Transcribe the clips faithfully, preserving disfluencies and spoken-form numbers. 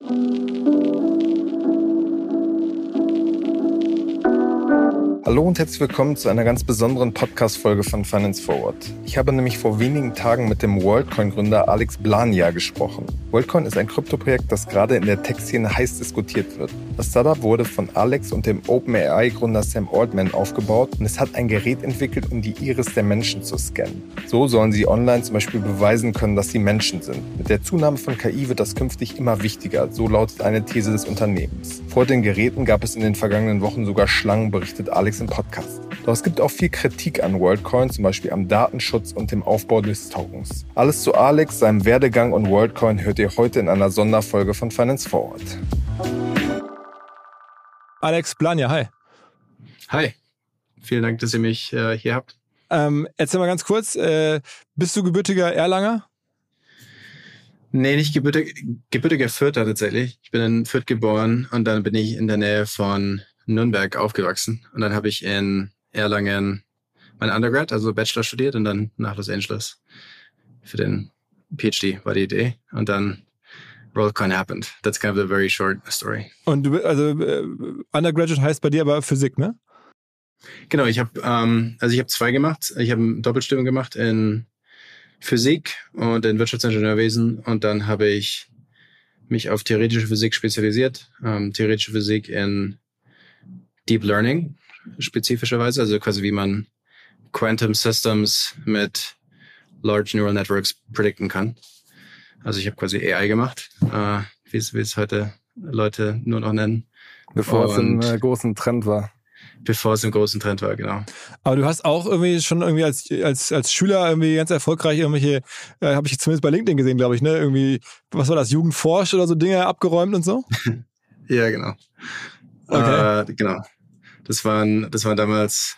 Hallo und herzlich willkommen zu einer ganz besonderen Podcast-Folge von Finance Forward. Ich habe nämlich vor wenigen Tagen mit dem WorldCoin-Gründer Alex Blania gesprochen. WorldCoin ist ein Kryptoprojekt, das gerade in der Tech-Szene heiß diskutiert wird. Das Startup wurde von Alex und dem OpenAI-Gründer Sam Altman aufgebaut und es hat ein Gerät entwickelt, um die Iris der Menschen zu scannen. So sollen sie online zum Beispiel beweisen können, dass sie Menschen sind. Mit der Zunahme von K I wird das künftig immer wichtiger, so lautet eine These des Unternehmens. Vor den Geräten gab es in den vergangenen Wochen sogar Schlangen, berichtet Alex im Podcast. Doch es gibt auch viel Kritik an WorldCoin, zum Beispiel am Datenschutz und dem Aufbau des Tokens. Alles zu Alex, seinem Werdegang und WorldCoin hört ihr heute in einer Sonderfolge von Finance Forward. Alex Blania, hi. Hi, vielen Dank, dass ihr mich äh, hier habt. Ähm, erzähl mal ganz kurz, äh, bist du gebürtiger Erlanger? Nee, nicht gebürtig, gebürtiger Fürther tatsächlich. Ich bin in Fürth geboren und dann bin ich in der Nähe von Nürnberg aufgewachsen. Und dann habe ich in Erlangen mein Undergrad, also Bachelor studiert und dann nach Los Angeles für den P H D war die Idee. Und dann WorldCoin happened. That's kind of a very short story. Und du, also äh, Undergraduate heißt bei dir aber Physik, ne? Genau, ich habe ähm, also ich habe zwei gemacht. Ich habe ein Doppelstudium gemacht in Physik und in Wirtschaftsingenieurwesen und dann habe ich mich auf theoretische Physik spezialisiert. Ähm, theoretische Physik in Deep Learning spezifischerweise, also quasi wie man Quantum Systems mit Large Neural Networks predikten kann. Also ich habe quasi A I gemacht, äh, wie es wie es heute Leute nur noch nennen. Bevor und es im äh, großen Trend war. Bevor es im großen Trend war, genau. Aber du hast auch irgendwie schon irgendwie als als als Schüler irgendwie ganz erfolgreich irgendwelche, äh, habe ich zumindest bei LinkedIn gesehen, glaube ich, ne? Irgendwie, was war das, Jugendforsch oder so Dinge abgeräumt und so? Ja, genau. Okay. Äh, genau. Das waren, das war damals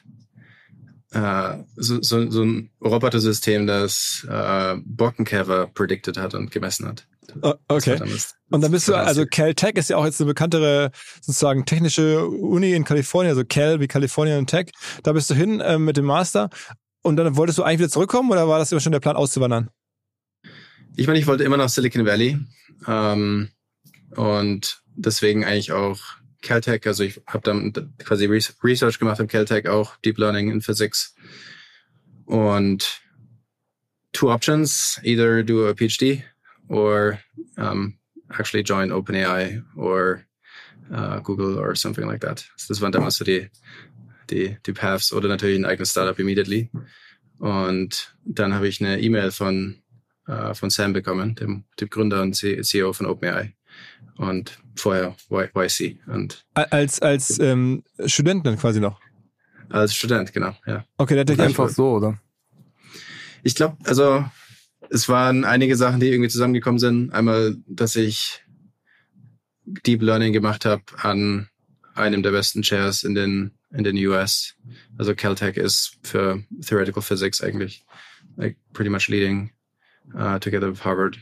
äh, so, so, so ein Robotersystem, das äh, Borkenkäfer predicted hat und gemessen hat. Oh, okay. Damals, und dann bist du, also Caltech ist ja auch jetzt eine bekanntere sozusagen technische Uni in Kalifornien, also Cal wie California und Tech. Da bist du hin äh, mit dem Master und dann wolltest du eigentlich wieder zurückkommen oder war das immer schon der Plan auszuwandern? Ich meine, ich wollte immer nach Silicon Valley ähm, und deswegen eigentlich auch Caltech, also ich habe dann quasi Research gemacht am Caltech, auch Deep Learning in Physics und two options, either do a P H D or um, actually join OpenAI or uh, Google or something like that. Das waren damals so die, die, die Paths oder natürlich ein eigenes Startup immediately. Und dann habe ich eine E-Mail von, uh, von Sam bekommen, dem, dem Gründer und C E O von OpenAI. Und vorher Y C. Und als als ähm, Student dann quasi noch? Als Student, genau, ja. Okay, das ist einfach so, oder? Ich glaube, also es waren einige Sachen, die irgendwie zusammengekommen sind. Einmal, dass ich Deep Learning gemacht habe an einem der besten Chairs in den in den U S. Also Caltech ist für Theoretical Physics eigentlich like pretty much leading uh, together with Harvard.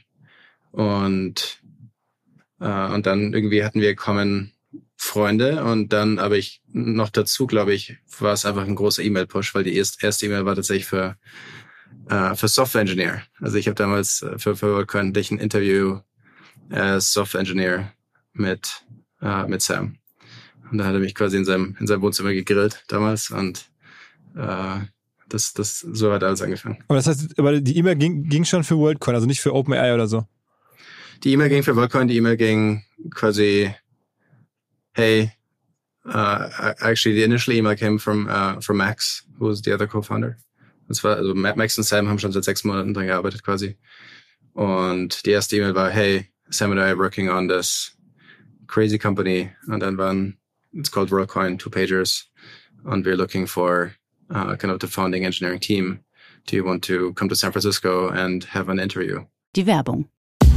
Und uh, und dann irgendwie hatten wir common Freunde und dann, aber ich noch dazu, glaube ich, war es einfach ein großer E-Mail-Push, weil die erste, erste E-Mail war tatsächlich für Uh, für Software Engineer. Also ich habe damals uh, für, für WorldCoin ein Interview als Software Engineer mit uh, mit Sam. Und da hat er mich quasi in seinem in seinem Wohnzimmer gegrillt damals und uh, das das so hat alles angefangen. Aber das heißt, aber die E-Mail ging ging schon für WorldCoin, also nicht für OpenAI oder so. Die E-Mail ging für WorldCoin, die E-Mail ging quasi hey, uh, actually the initial email came from uh, from Max, who was the other co-founder. Das war, also Max und Sam haben schon seit sechs Monaten dran gearbeitet quasi. Und die erste E-Mail war, hey, Sam and I are working on this crazy company. Und dann waren, it's called WorldCoin, two pagers. And we're looking for uh, kind of the founding engineering team. Do you want to come to San Francisco and have an interview? Die Werbung.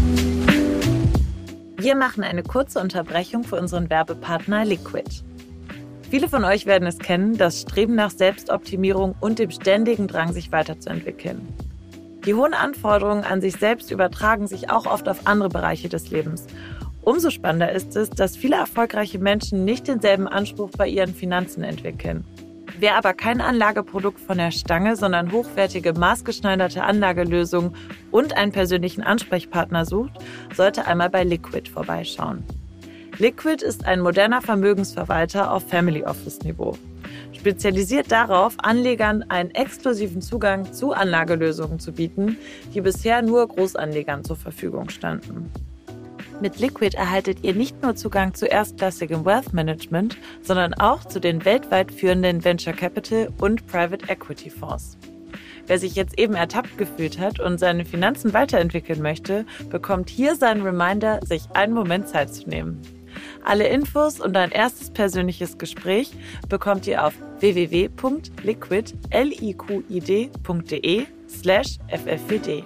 Wir machen eine kurze Unterbrechung für unseren Werbepartner Liquid. Viele von euch werden es kennen, das Streben nach Selbstoptimierung und dem ständigen Drang, sich weiterzuentwickeln. Die hohen Anforderungen an sich selbst übertragen sich auch oft auf andere Bereiche des Lebens. Umso spannender ist es, dass viele erfolgreiche Menschen nicht denselben Anspruch bei ihren Finanzen entwickeln. Wer aber kein Anlageprodukt von der Stange, sondern hochwertige, maßgeschneiderte Anlagelösungen und einen persönlichen Ansprechpartner sucht, sollte einmal bei Liquid vorbeischauen. Liquid ist ein moderner Vermögensverwalter auf Family Office Niveau. Spezialisiert darauf, Anlegern einen exklusiven Zugang zu Anlagelösungen zu bieten, die bisher nur Großanlegern zur Verfügung standen. Mit Liquid erhaltet ihr nicht nur Zugang zu erstklassigem Wealth Management, sondern auch zu den weltweit führenden Venture Capital und Private Equity Fonds. Wer sich jetzt eben ertappt gefühlt hat und seine Finanzen weiterentwickeln möchte, bekommt hier seinen Reminder, sich einen Moment Zeit zu nehmen. Alle Infos und ein erstes persönliches Gespräch bekommt ihr auf w w w punkt liquid punkt de slash f f w d.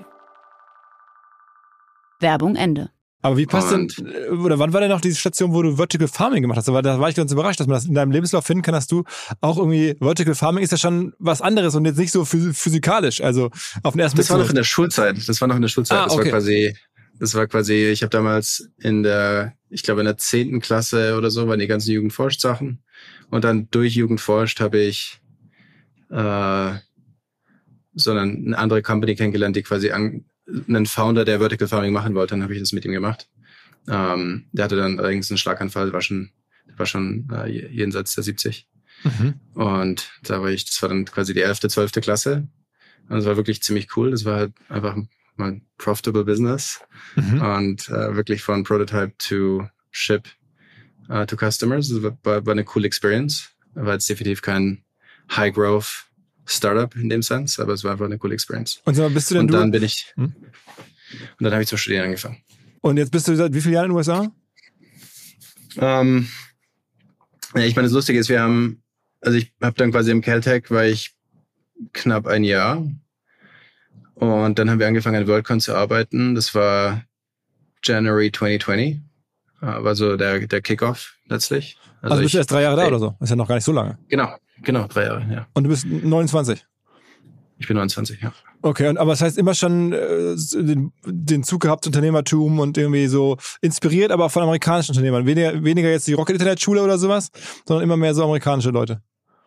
Werbung Ende. Aber wie passt denn, oder wann war denn noch diese Station, wo du Vertical Farming gemacht hast? Aber da war ich ganz überrascht, dass man das in deinem Lebenslauf finden kann, dass du auch irgendwie, Vertical Farming ist ja schon was anderes und jetzt nicht so physikalisch, also auf den ersten Blick. Das war noch in der Schulzeit, das war noch in der Schulzeit, ah, das okay. war quasi, das war quasi, ich habe damals in der, ich glaube in der zehnten Klasse oder so, waren die ganzen Jugendforscht-Sachen und dann durch Jugendforscht habe ich äh, so eine, eine andere Company kennengelernt, die quasi an, einen Founder, der Vertical Farming machen wollte, dann habe ich das mit ihm gemacht. Ähm, der hatte dann allerdings einen Schlaganfall, war schon, war schon äh, jenseits der siebzig. Mhm. Und da war ich, das war dann quasi die elfte, zwölfte Klasse. Und das war wirklich ziemlich cool. Das war halt einfach mal profitable Business. Mhm. Und äh, wirklich von Prototype to Ship uh, to Customers. Das war, war eine coole Experience. War jetzt definitiv kein High Growth Startup in dem Sense, aber es war einfach eine coole Experience. Und so, bist du denn und du? dann bin ich, hm? und dann habe ich zum Studieren angefangen. Und jetzt bist du seit wie vielen Jahren in den U S A? Ähm, ja, ich meine, das Lustige ist, wir haben, also ich habe dann quasi im Caltech war ich knapp ein Jahr und dann haben wir angefangen an Worldcon zu arbeiten. Das war January twenty twenty, war so der der Kickoff letztlich. Also, also bist du erst drei Jahre da oder so? Ist ja noch gar nicht so lange. Genau. Genau, drei Jahre, ja. Und du bist neunundzwanzig? Ich bin neunundzwanzig, ja. Okay, und, aber das heißt immer schon äh, den, den Zug gehabt, Unternehmertum und irgendwie so inspiriert, aber auch von amerikanischen Unternehmern. Weniger, weniger jetzt die Rocket Internet Schule oder sowas, sondern immer mehr so amerikanische Leute.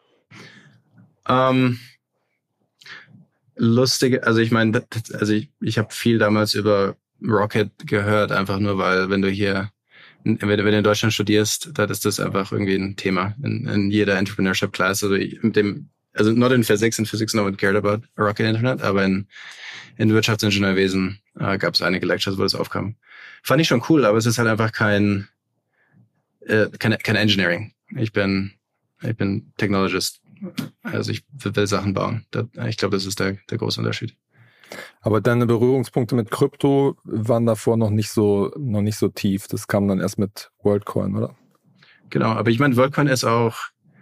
Ähm, lustige, also ich meine, also ich, ich habe viel damals über Rocket gehört, einfach nur, weil wenn du hier Wenn du, wenn du in Deutschland studierst, dann ist das einfach irgendwie ein Thema in, in jeder Entrepreneurship Class. Also mit dem, also not in Physics, in Physics no one cared about Rocket Internet, aber in, in Wirtschaftsingenieurwesen äh, gab es einige Lectures, wo das aufkam. Fand ich schon cool, aber es ist halt einfach kein, äh, kein, kein Engineering. Ich bin, ich bin Technologist. Also ich will Sachen bauen. Das, ich glaube, das ist der, der große Unterschied. Aber deine Berührungspunkte mit Krypto waren davor noch nicht so noch nicht so tief. Das kam dann erst mit WorldCoin, oder? Genau, aber ich meine, WorldCoin ist auch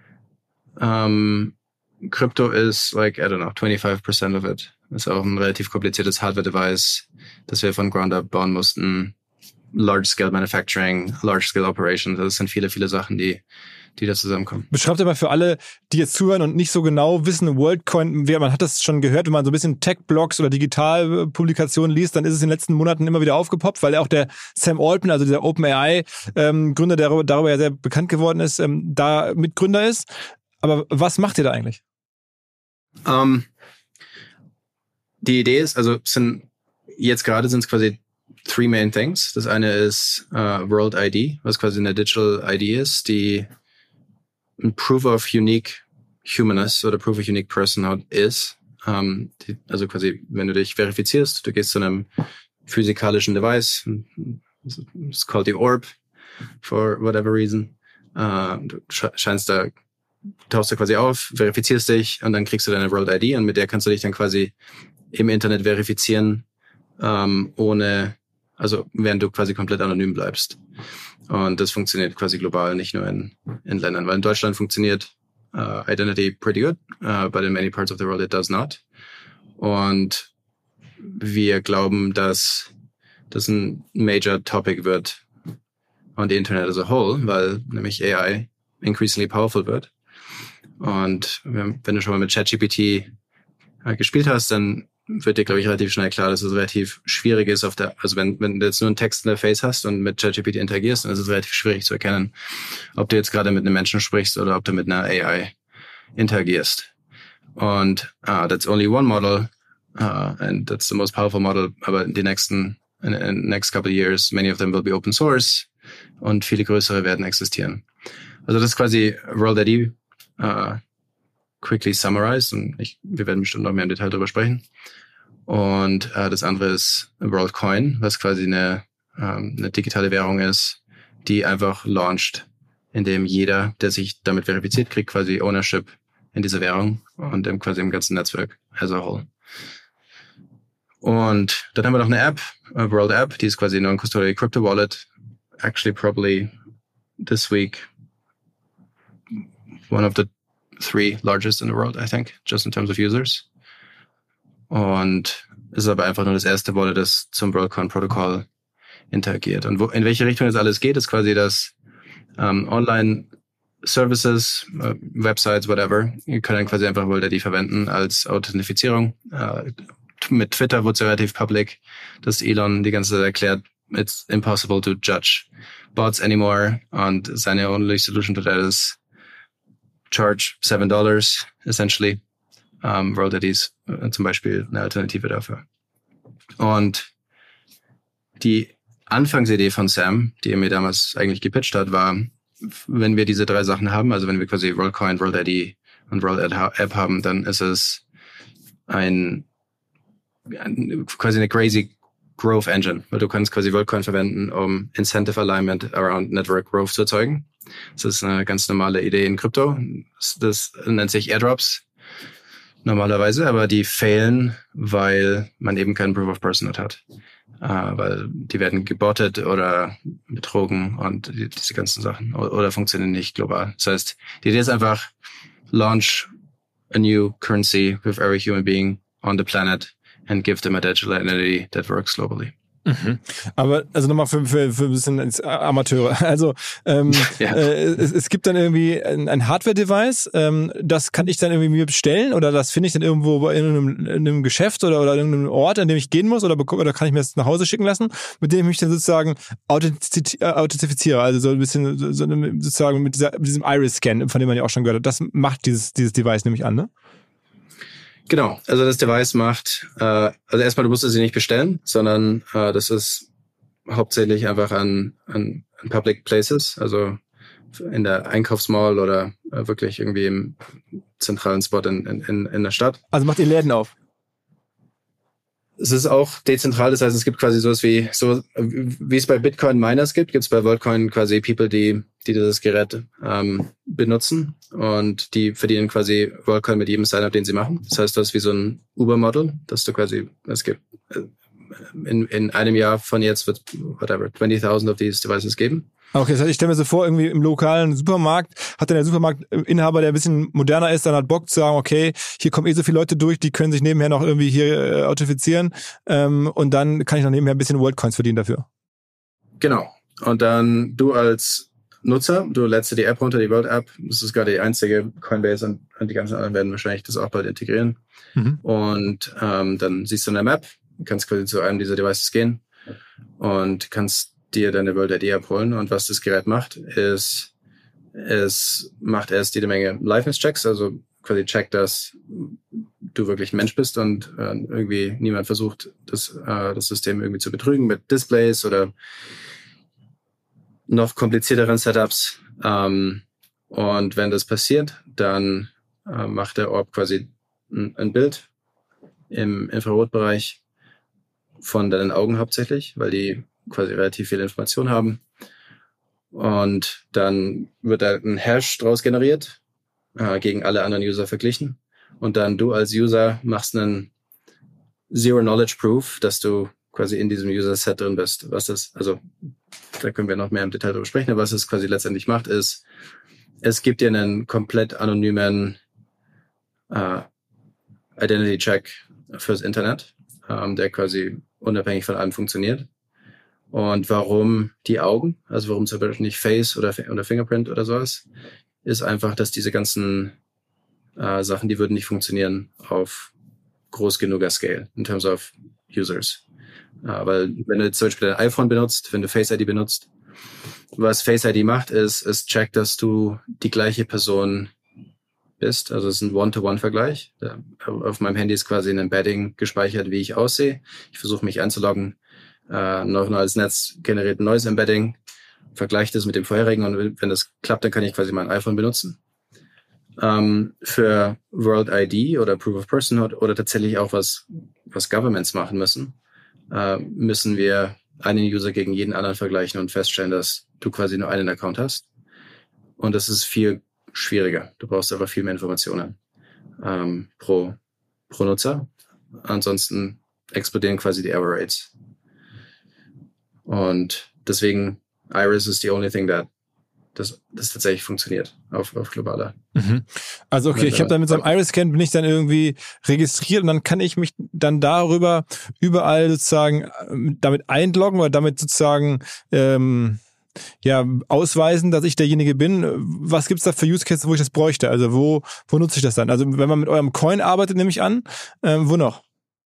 ähm, Krypto ist like, I don't know, twenty-five percent of it. Ist auch ein relativ kompliziertes Hardware-Device, das wir von Ground Up bauen mussten. Large-Scale Manufacturing, Large-Scale Operations. Das sind viele, viele Sachen, die die da zusammenkommen. Beschreibt aber für alle, die jetzt zuhören und nicht so genau wissen, WorldCoin, man hat das schon gehört, wenn man so ein bisschen Tech-Blogs oder Digitalpublikationen liest, dann ist es in den letzten Monaten immer wieder aufgepoppt, weil auch der Sam Altman, also dieser OpenAI-Gründer, der darüber ja sehr bekannt geworden ist, da Mitgründer ist. Aber was macht ihr da eigentlich? Um, die Idee ist, also sind jetzt gerade sind es quasi three main things. Das eine ist uh, World I D, was quasi eine Digital I D ist, die ein Proof of Unique Humanness oder Proof of Unique Personhood ist. Um, die, also quasi, wenn du dich verifizierst, du gehst zu einem physikalischen Device, it's called the Orb, for whatever reason. Uh, du scheinst da, tauchst du quasi auf, verifizierst dich und dann kriegst du deine World I D und mit der kannst du dich dann quasi im Internet verifizieren, um, ohne, also während du quasi komplett anonym bleibst. Und das funktioniert quasi global, nicht nur in, in Ländern. Weil in Deutschland funktioniert uh, Identity pretty good, uh, but in many parts of the world it does not. Und wir glauben, dass das ein major topic wird on the Internet as a whole, weil nämlich A I increasingly powerful wird. Und wenn du schon mal mit ChatGPT uh, gespielt hast, dann wird dir, glaube ich, relativ schnell klar, dass es relativ schwierig ist auf der, also wenn, wenn du jetzt nur einen Text in der Face hast und mit ChatGPT interagierst, dann ist es relativ schwierig zu erkennen, ob du jetzt gerade mit einem Menschen sprichst oder ob du mit einer A I interagierst. Und uh, that's only one model, uh, and that's the most powerful model. Aber in den nächsten, in, in the next couple of years, many of them will be open source und viele größere werden existieren. Also das ist quasi WorldReady uh, quickly summarized und ich, wir werden bestimmt noch mehr im Detail darüber sprechen. Und uh, das andere ist WorldCoin, was quasi eine, um, eine digitale Währung ist, die einfach launcht, indem jeder, der sich damit verifiziert, kriegt quasi Ownership in dieser Währung und im, quasi im ganzen Netzwerk as a whole. Und dann haben wir noch eine App, a World App, die ist quasi eine Non-Custodial Crypto Wallet. Actually, probably this week, one of the three largest in the world, I think, just in terms of users. Und es ist aber einfach nur das erste Wallet, das zum WorldCoin-Protokoll interagiert. Und wo, in welche Richtung das alles geht, ist quasi das um, Online-Services, uh, Websites, whatever. Ihr könnt dann quasi einfach WorldReady verwenden als Authentifizierung. Uh, mit Twitter wurde es relativ public, dass Elon die ganze Zeit erklärt, it's impossible to judge bots anymore. Und seine only solution to that is charge seven dollars, essentially. Um, WorldReady ist uh, zum Beispiel eine Alternative dafür. Und die Anfangsidee von Sam, die er mir damals eigentlich gepitcht hat, war, wenn wir diese drei Sachen haben, also wenn wir quasi WorldCoin, WorldReady und WorldApp haben, dann ist es ein, ein quasi eine crazy Growth Engine, weil du kannst quasi WorldCoin verwenden, um Incentive Alignment around Network Growth zu erzeugen. Das ist eine ganz normale Idee in Krypto. Das, das nennt sich Airdrops normalerweise, aber die fehlen, weil man eben keinen Proof of Personhood hat. Uh, weil die werden gebottet oder betrogen und die, diese ganzen Sachen oder, oder funktionieren nicht global. Das heißt, die Idee ist einfach, launch a new currency with every human being on the planet and give them a digital identity that works globally. Mhm. Aber also nochmal für, für, für ein bisschen ins Amateure. Also ähm, ja. äh, es, es gibt dann irgendwie ein, ein Hardware-Device, ähm, das kann ich dann irgendwie mir bestellen oder das finde ich dann irgendwo in einem, in einem Geschäft oder, oder in irgendeinem Ort, an dem ich gehen muss oder, oder kann ich mir das nach Hause schicken lassen, mit dem ich mich dann sozusagen authentiz- äh, authentifiziere. Also so ein bisschen so, so, sozusagen mit, dieser, mit diesem Iris-Scan, von dem man ja auch schon gehört hat. Das macht dieses, dieses Device nämlich an, ne? Genau, also das Device macht, äh, also erstmal, du musst es sie nicht bestellen, sondern äh, das ist hauptsächlich einfach an, an, an Public Places, also in der Einkaufsmall oder äh, wirklich irgendwie im zentralen Spot in, in, in der Stadt. Also macht ihr Läden auf? Es ist auch dezentral, das heißt, es gibt quasi sowas wie, so wie es bei Bitcoin Miners gibt, gibt es bei WorldCoin quasi People, die die dieses Gerät ähm, benutzen und die verdienen quasi WorldCoin mit jedem Sign-up, den sie machen. Das heißt, das ist wie so ein Uber-Model, dass du quasi, es gibt in, in einem Jahr von jetzt wird whatever twenty-thousand of these devices geben. Okay, das heißt, ich stelle mir so vor, irgendwie im lokalen Supermarkt hat dann der Supermarktinhaber, der ein bisschen moderner ist, dann hat Bock zu sagen, okay, hier kommen eh so viele Leute durch, die können sich nebenher noch irgendwie hier äh, authentifizieren ähm, und dann kann ich noch nebenher ein bisschen WorldCoins verdienen dafür. Genau. Und dann du als Nutzer, du lädst dir die App runter, die World App, das ist gerade die einzige, Coinbase und, und die ganzen anderen werden wahrscheinlich das auch bald integrieren. Mhm. Und ähm, dann siehst du eine Map, kannst quasi zu einem dieser Devices gehen und kannst dir deine WorldReady abholen. Und was das Gerät macht, ist, es macht erst jede Menge Liveness-Checks, also quasi checkt, dass du wirklich ein Mensch bist und äh, irgendwie niemand versucht, das, äh, das System irgendwie zu betrügen mit Displays oder noch komplizierteren Setups. Ähm, und wenn das passiert, dann äh, macht der Orb quasi ein, ein Bild im Infrarotbereich von deinen Augen hauptsächlich, weil die quasi relativ viel Information haben. Und dann wird da ein Hash draus generiert, äh, gegen alle anderen User verglichen. Und dann du als User machst einen Zero-Knowledge-Proof, dass du quasi in diesem User-Set drin bist. Was das, also da können wir noch mehr im Detail drüber sprechen, aber was es quasi letztendlich macht, ist, es gibt dir einen komplett anonymen äh, Identity-Check fürs Internet, ähm, der quasi unabhängig von allem funktioniert. Und warum die Augen, also warum zum Beispiel nicht Face oder, oder Fingerprint oder sowas, ist einfach, dass diese ganzen äh, Sachen, die würden nicht funktionieren auf groß genuger Scale, in terms of users. Äh, weil wenn du zum Beispiel dein iPhone benutzt, wenn du Face I D benutzt, was Face I D macht, ist, es checkt, dass du die gleiche Person bist. Also es ist ein One-to-One-Vergleich. Auf meinem Handy ist quasi ein Embedding gespeichert, wie ich aussehe. Ich versuche mich einzuloggen. Äh, neuronales Netz generiert ein neues Embedding, vergleicht das mit dem vorherigen und wenn das klappt, dann kann ich quasi mein iPhone benutzen. Ähm, für World I D oder Proof of Personhood oder tatsächlich auch was, was Governments machen müssen, äh, müssen wir einen User gegen jeden anderen vergleichen und feststellen, dass du quasi nur einen Account hast. Und das ist viel schwieriger. Du brauchst aber viel mehr Informationen ähm, pro, pro Nutzer. Ansonsten explodieren quasi die Error Rates. Und deswegen Iris is the only thing that das, das tatsächlich funktioniert auf, auf globaler. Mhm. Also okay, ich habe dann mit so einem Iris-Scan bin ich dann irgendwie registriert und dann kann ich mich dann darüber überall sozusagen damit einloggen oder damit sozusagen ähm, ja ausweisen, dass ich derjenige bin. Was gibt's da für Use Cases, wo ich das bräuchte? Also wo wo nutze ich das dann? Also wenn man mit eurem Coin arbeitet, nehme ich an, ähm, wo noch?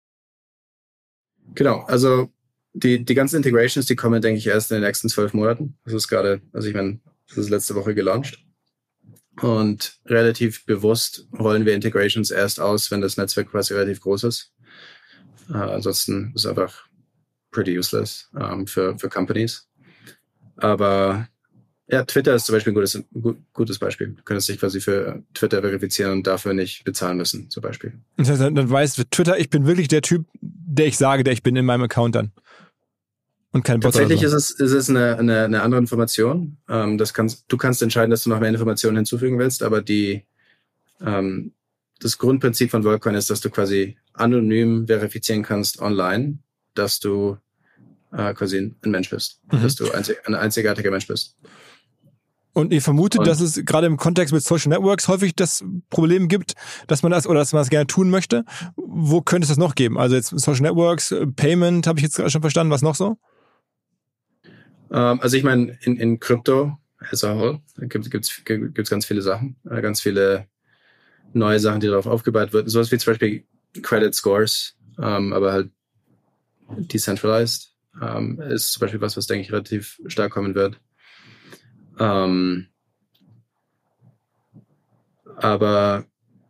Genau, also die die ganzen Integrations, die kommen, denke ich, erst in den nächsten zwölf Monaten. Das ist gerade, also ich meine, das ist letzte Woche gelauncht. Und relativ bewusst rollen wir Integrations erst aus, wenn das Netzwerk quasi relativ groß ist. Äh, ansonsten ist es einfach pretty useless ähm, für für Companies. Aber ja, Twitter ist zum Beispiel ein gutes, ein gutes Beispiel. Du könntest dich quasi für Twitter verifizieren und dafür nicht bezahlen müssen, zum Beispiel. Das heißt, dann weiß Twitter, ich bin wirklich der Typ, der ich sage, der ich bin in meinem Account dann. Und kein Bot. Tatsächlich oder so. ist es, ist es eine, eine, eine andere Information. Ähm, das kannst, du kannst entscheiden, dass du noch mehr Informationen hinzufügen willst, aber die, ähm, das Grundprinzip von Worldcoin ist, dass du quasi anonym verifizieren kannst online, dass du äh, quasi ein Mensch bist, mhm. dass du einzig, ein einzigartiger Mensch bist. Und ihr vermutet, Und dass es gerade im Kontext mit Social Networks häufig das Problem gibt, dass man das oder dass man das gerne tun möchte. Wo könnte es das noch geben? Also jetzt Social Networks, Payment, habe ich jetzt schon verstanden. Was noch so? Ähm, also ich meine, in, in Krypto as a whole gibt es gibt's ganz viele Sachen, äh, ganz viele neue Sachen, die darauf aufgebaut werden. Sowas wie zum Beispiel Credit Scores, ähm, aber halt decentralized ähm, ist zum Beispiel was, was denke ich relativ stark kommen wird. Ähm, aber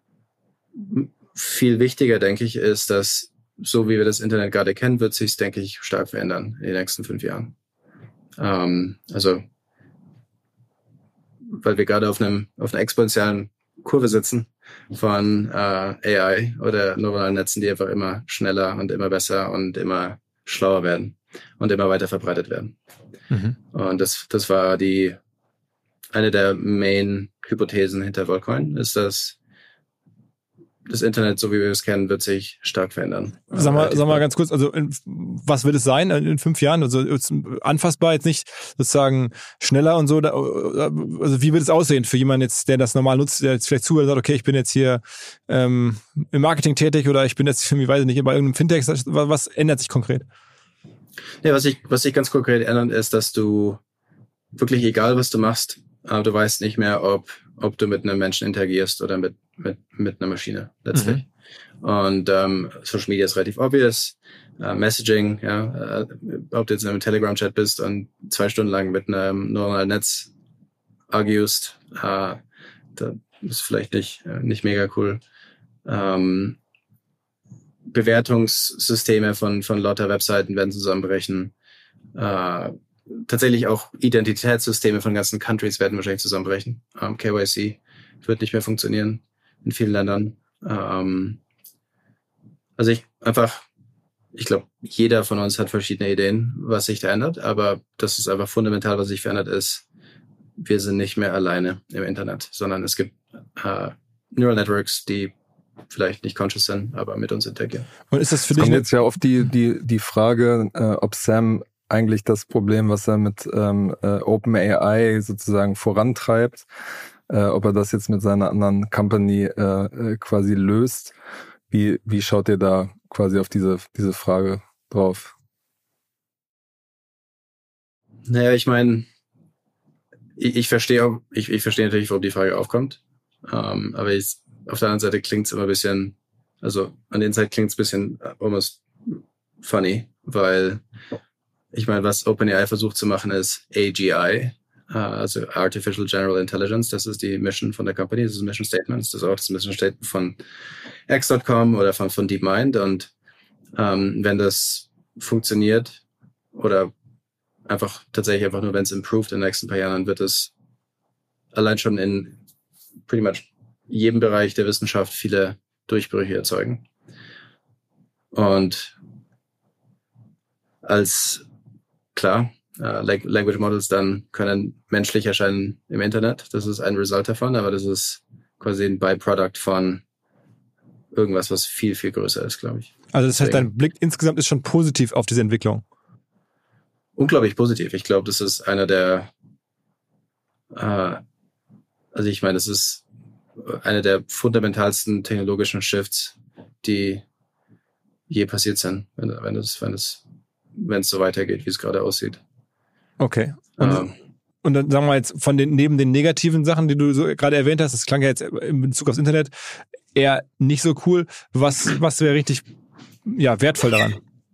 viel wichtiger, denke ich, ist, dass so wie wir das Internet gerade kennen, wird sich, denke ich, stark verändern in den nächsten fünf Jahren. Ähm, also, weil wir gerade auf einem auf einer exponentiellen Kurve sitzen von äh, A I oder neuronalen Netzen, die einfach immer schneller und immer besser und immer schlauer werden und immer weiter verbreitet werden. Mhm. Und das das war die eine der Main-Hypothesen hinter Worldcoin, ist, dass das Internet, so wie wir es kennen, wird sich stark verändern. Sag mal, sag mal ganz kurz, also in, was wird es sein in fünf Jahren? Also anfassbar jetzt nicht sozusagen schneller und so. Also wie wird es aussehen für jemanden jetzt, der das normal nutzt, der jetzt vielleicht zuhört und sagt, okay, ich bin jetzt hier ähm, im Marketing tätig oder ich bin jetzt, ich weiß nicht, bei irgendeinem Fintech. Was, was ändert sich konkret? Ja, was sich was sich ganz konkret ändert, ist, dass du wirklich, egal was du machst, aber du weißt nicht mehr, ob ob du mit einem Menschen interagierst oder mit mit mit einer Maschine letztlich. Mhm. Und ähm, Social Media ist relativ obvious. Uh, Messaging, ja, äh, ob du jetzt in einem Telegram-Chat bist und zwei Stunden lang mit einem neuronalen Netz arguest, äh, das ist vielleicht nicht nicht mega cool. Ähm, Bewertungssysteme von von lauter Webseiten werden zusammenbrechen. Äh, Tatsächlich auch Identitätssysteme von ganzen Countries werden wahrscheinlich zusammenbrechen. Um, K Y C wird nicht mehr funktionieren in vielen Ländern. Um, also ich einfach, ich glaube, jeder von uns hat verschiedene Ideen, was sich da ändert, aber das ist einfach fundamental, was sich verändert ist. Wir sind nicht mehr alleine im Internet, sondern es gibt uh, Neural Networks, die vielleicht nicht conscious sind, aber mit uns interagieren. Und ist das für dich kommt jetzt ja auf die die die Frage, äh, ob Sam eigentlich das Problem, was er mit ähm, äh, OpenAI sozusagen vorantreibt, äh, ob er das jetzt mit seiner anderen Company äh, äh, quasi löst. Wie wie schaut ihr da quasi auf diese diese Frage drauf? Naja, ich meine, ich, ich verstehe auch, ich, ich verstehe natürlich, warum die Frage aufkommt. Ähm, aber ich, auf der anderen Seite klingt es immer ein bisschen, also an den Seiten klingt es ein bisschen almost funny, weil ich meine, was OpenAI versucht zu machen, ist A G I, uh, also Artificial General Intelligence, das ist die Mission von der Company, das ist ein Mission Statement, das ist auch das Mission Statement von X Punkt com oder von, von DeepMind. Und ähm, wenn das funktioniert oder einfach tatsächlich einfach nur, wenn es improved in den nächsten paar Jahren, dann wird es allein schon in pretty much jedem Bereich der Wissenschaft viele Durchbrüche erzeugen. Und als, klar, uh, Language Models dann können menschlich erscheinen im Internet. Das ist ein Result davon, aber das ist quasi ein Byproduct von irgendwas, was viel, viel größer ist, glaube ich. Also das heißt, dein Blick insgesamt ist schon positiv auf diese Entwicklung? Unglaublich positiv. Ich glaube, das ist einer der, uh, also ich meine, das ist einer der fundamentalsten technologischen Shifts, die je passiert sind, wenn, wenn es, wenn es, wenn es so weitergeht, wie es gerade aussieht. Okay. Und, ähm, und dann sagen wir jetzt von den, neben den negativen Sachen, die du so gerade erwähnt hast, das klang ja jetzt in Bezug aufs Internet eher nicht so cool. Was, was wäre richtig, ja, wertvoll daran?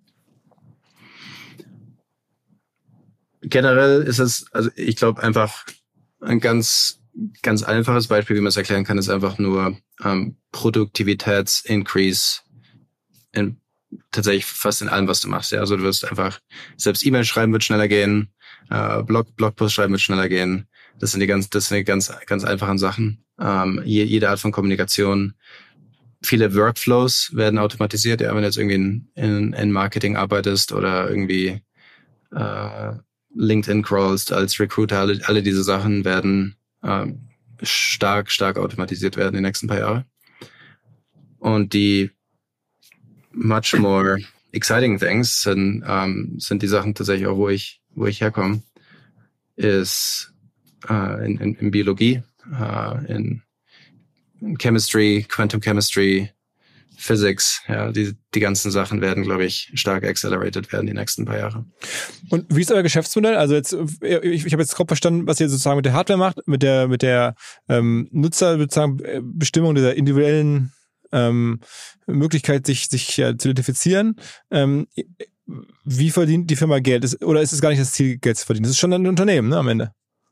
Generell ist es, also ich glaube einfach ein ganz, ganz einfaches Beispiel, wie man es erklären kann, ist einfach nur ähm, Produktivitäts-Increase in tatsächlich fast in allem, was du machst. Ja, also du wirst einfach, selbst E-Mail schreiben wird schneller gehen, äh, Blog, Blogpost schreiben wird schneller gehen. Das sind die ganz, das sind die ganz, ganz einfachen Sachen. Ähm, je, jede Art von Kommunikation. Viele Workflows werden automatisiert. Ja, wenn du jetzt irgendwie in, in, in Marketing arbeitest oder irgendwie äh, LinkedIn crawlst als Recruiter, alle, alle diese Sachen werden äh, stark, stark automatisiert werden in den nächsten paar Jahren. Und die much more exciting things sind, ähm, sind die Sachen tatsächlich auch, wo ich, wo ich herkomme, ist äh, in, in, in Biologie, äh, in, in Chemistry, Quantum Chemistry, Physics, ja, die, die ganzen Sachen werden, glaube ich, stark accelerated werden die nächsten paar Jahre. Und wie ist euer Geschäftsmodell? Also jetzt, ich, ich habe jetzt grob verstanden, was ihr sozusagen mit der Hardware macht, mit der, mit der ähm, Nutzer sozusagen Bestimmung dieser individuellen ähm, Möglichkeit, sich, sich ja, zu identifizieren. Ähm, wie verdient die Firma Geld? Ist, oder ist es gar nicht das Ziel, Geld zu verdienen? Das ist schon ein Unternehmen, ne, am Ende?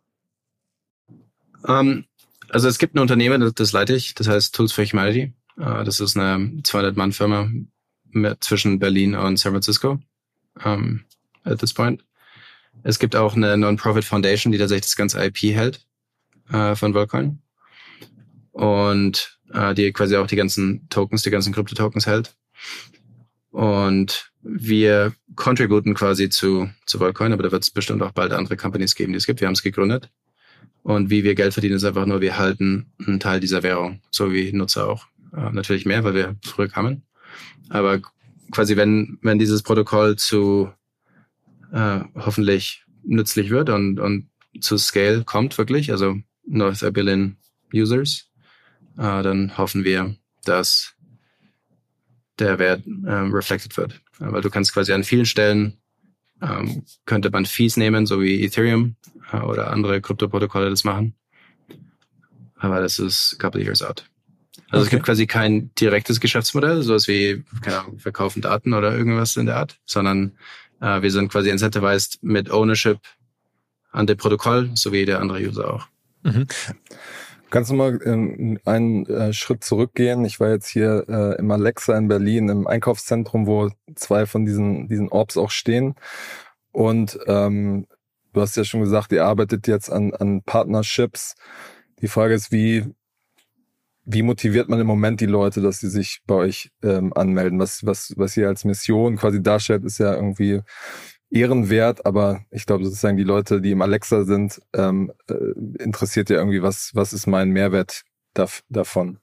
Um, also es gibt ein Unternehmen, das, das leite ich, das heißt Tools for Humanity. Uh, das ist eine zweihundert-Mann-Firma zwischen Berlin und San Francisco um, at this point. Es gibt auch eine Non-Profit Foundation, die tatsächlich das ganze I P hält uh, von Worldcoin. Und uh, die quasi auch die ganzen Tokens, die ganzen Krypto-Tokens hält. Und wir contributen quasi zu, zu Worldcoin, aber da wird es bestimmt auch bald andere Companies geben, die es gibt. Wir haben es gegründet. Und wie wir Geld verdienen, ist einfach nur, wir halten einen Teil dieser Währung, so wie Nutzer auch. Äh, natürlich mehr, weil wir früher kamen. Aber quasi, wenn wenn dieses Protokoll zu äh, hoffentlich nützlich wird und und zu Scale kommt wirklich, also north a billion users, äh, dann hoffen wir, dass der Wert äh, reflected wird. Äh, weil du kannst quasi an vielen Stellen ähm, könnte man Fees nehmen, so wie Ethereum äh, oder andere Kryptoprotokolle das machen. Aber das ist a couple of years out. Also okay. Es gibt quasi kein direktes Geschäftsmodell, sowas wie, keine Ahnung, verkaufen Daten oder irgendwas in der Art, sondern äh, wir sind quasi incentivized mit Ownership an dem Protokoll, so wie der andere User auch. Mhm. Kannst du mal ähm, einen äh, Schritt zurückgehen? Ich war jetzt hier äh, im Alexa in Berlin, im Einkaufszentrum, wo zwei von diesen diesen Orbs auch stehen. Und ähm, du hast ja schon gesagt, ihr arbeitet jetzt an an Partnerships. Die Frage ist, wie Wie motiviert man im Moment die Leute, dass sie sich bei euch ähm, anmelden? Was, was, was ihr als Mission quasi darstellt, ist ja irgendwie ehrenwert, aber ich glaube sozusagen die Leute, die im Alexa sind, ähm, äh, interessiert ja irgendwie, was, was ist mein Mehrwert daf- davon?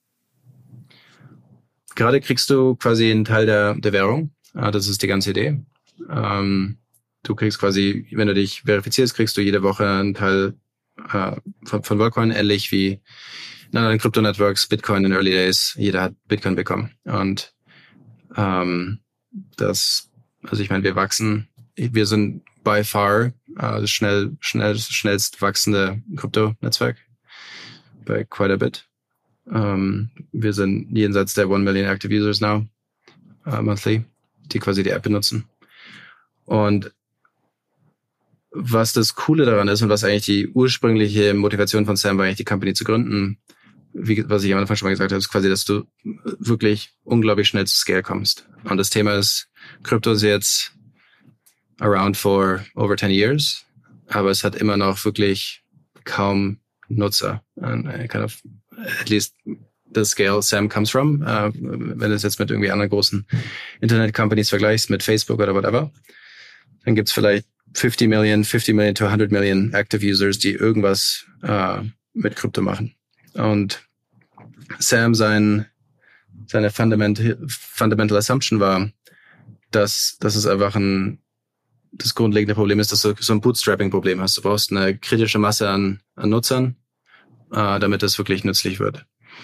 Gerade kriegst du quasi einen Teil der, der Währung. Das ist die ganze Idee. Ähm, du kriegst quasi, wenn du dich verifizierst, kriegst du jede Woche einen Teil äh, von, von Worldcoin, ähnlich wie in anderen Krypto-Networks, Bitcoin in Early Days, jeder hat Bitcoin bekommen. Und ähm, das, also ich meine, wir wachsen, wir sind by far äh, das schnell, schnell, schnellst wachsende Krypto-Netzwerk bei quite a bit. Ähm, wir sind jenseits der one million active users now, uh, monthly, die quasi die App benutzen. Und was das Coole daran ist und was eigentlich die ursprüngliche Motivation von Sam war, eigentlich die Company zu gründen, wie, was ich am Anfang schon mal gesagt habe, ist quasi, dass du wirklich unglaublich schnell zu Scale kommst. Und das Thema ist, Krypto ist jetzt around for over ten years, aber es hat immer noch wirklich kaum Nutzer. And kind of, at least the scale Sam comes from, uh, wenn du es jetzt mit irgendwie anderen großen Internet-Companies vergleichst, mit Facebook oder whatever, dann gibt's vielleicht fifty million, fifty million to one hundred million active users, die irgendwas uh, mit Krypto machen. Und Sam, sein, seine fundamental, fundamental Assumption war, dass, dass es einfach ein, das grundlegende Problem ist, dass du so ein Bootstrapping-Problem hast. Du brauchst eine kritische Masse an, an Nutzern, äh, damit das wirklich nützlich wird.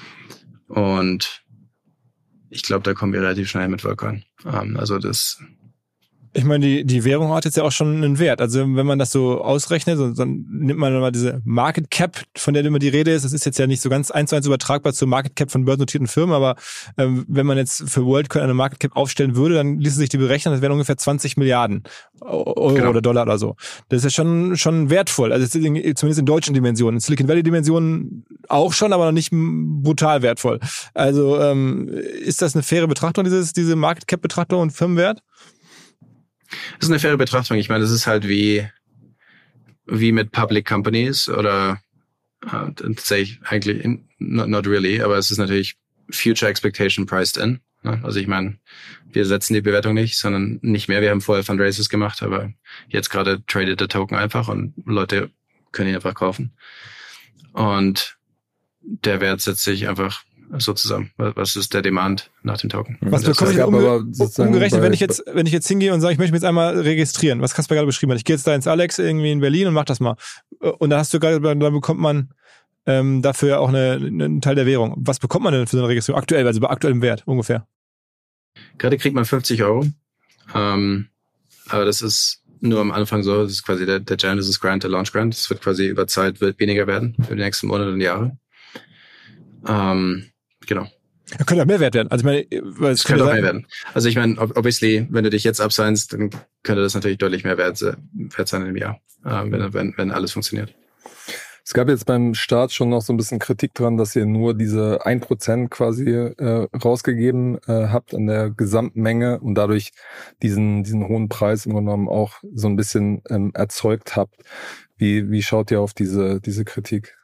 Und ich glaube, da kommen wir relativ schnell mit Workcoin. Ähm, also das... Ich meine, die, die Währung hat jetzt ja auch schon einen Wert. Also wenn man das so ausrechnet, so, dann nimmt man mal diese Market Cap, von der immer die Rede ist. Das ist jetzt ja nicht so ganz eins zu eins übertragbar zur Market Cap von börsennotierten Firmen, aber ähm, wenn man jetzt für WorldCoin eine Market Cap aufstellen würde, dann ließe sich die berechnen, das wären ungefähr zwanzig Milliarden Euro genau. oder Dollar oder so. Das ist ja schon schon wertvoll. Also zumindest in deutschen Dimensionen. In Silicon Valley Dimensionen auch schon, aber noch nicht brutal wertvoll. Also ähm, ist das eine faire Betrachtung, dieses diese Market Cap Betrachtung und Firmenwert? Das ist eine faire Betrachtung. Ich meine, das ist halt wie, wie mit Public Companies oder uh, tatsächlich eigentlich in, not, not really, aber es ist natürlich Future Expectation priced in. Ne? Also ich meine, wir setzen die Bewertung nicht, sondern nicht mehr. Wir haben vorher Fundraisers gemacht, aber jetzt gerade tradet der Token einfach und Leute können ihn einfach kaufen. Und der Wert setzt sich einfach so zusammen. Was ist der Demand nach dem Token? Was bekomme ich umge- umgerechnet, wenn ich jetzt, wenn ich jetzt hingehe und sage, ich möchte mich jetzt einmal registrieren? Was Kasper gerade beschrieben hat. Ich gehe jetzt da ins Alex irgendwie in Berlin und mach das mal. Und da hast du gerade, dann bekommt man ähm, dafür auch eine, einen Teil der Währung. Was bekommt man denn für so eine Registrierung? Aktuell, also bei aktuellem Wert ungefähr. Gerade kriegt man fünfzig Euro. Ähm, aber das ist nur am Anfang so. Das ist quasi der, der Genesis Grant, der Launch Grant. Das wird quasi über Zeit wird weniger werden für die nächsten Monate und Jahre. Ähm, Genau. Ja, könnte auch mehr wert werden. Also ich meine, weil es das könnte auch mehr werden. Also ich meine, obviously, wenn du dich jetzt absignst, dann könnte das natürlich deutlich mehr wert, wert sein im Jahr, äh, wenn, wenn, wenn alles funktioniert. Es gab jetzt beim Start schon noch so ein bisschen Kritik dran, dass ihr nur diese ein Prozent quasi äh, rausgegeben äh, habt an der Gesamtmenge und dadurch diesen diesen hohen Preis im Grunde genommen auch so ein bisschen ähm, erzeugt habt. Wie wie schaut ihr auf diese diese Kritik?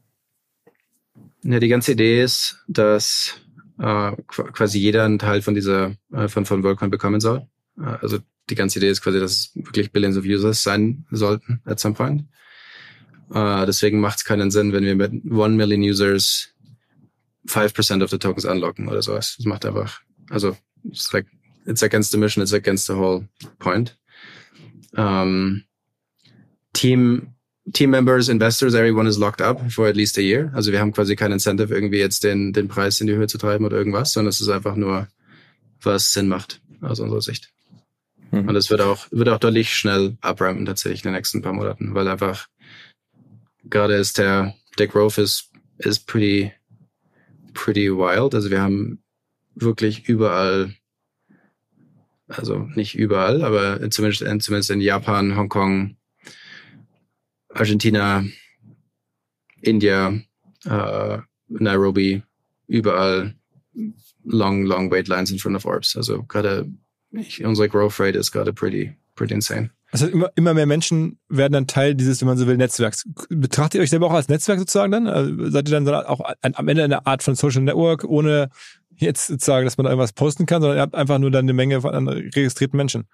Ja, die ganze Idee ist, dass äh, quasi jeder einen Teil von dieser äh, von von WorldCoin bekommen soll. Äh, also die ganze Idee ist quasi, dass es wirklich Billions of Users sein sollten at some point. Äh, deswegen macht es keinen Sinn, wenn wir mit one million Users five percent of the tokens unlocken oder sowas. Das macht einfach, also it's like it's against the mission, it's against the whole point. Um, Team Team Members, Investors, everyone is locked up for at least a year. Also wir haben quasi kein Incentive, irgendwie jetzt den, den Preis in die Höhe zu treiben oder irgendwas, sondern es ist einfach nur, was Sinn macht, aus unserer Sicht. Mhm. Und es wird auch, wird auch deutlich schnell abrampen tatsächlich in den nächsten paar Monaten, weil einfach gerade ist der, der Growth ist, ist pretty, pretty wild. Also wir haben wirklich überall, also nicht überall, aber zumindest, zumindest in Japan, Hongkong, Argentina, India, uh, Nairobi, überall long, long wait lines in front of Orbs. Also gerade unsere Growth Rate ist gerade pretty, pretty insane. Also immer, immer mehr Menschen werden dann Teil dieses, wenn man so will, Netzwerks. Betrachtet ihr euch selber auch als Netzwerk sozusagen dann? Also seid ihr dann auch am Ende eine Art von Social Network, ohne jetzt zu sagen, dass man da irgendwas posten kann, sondern ihr habt einfach nur dann eine Menge von registrierten Menschen?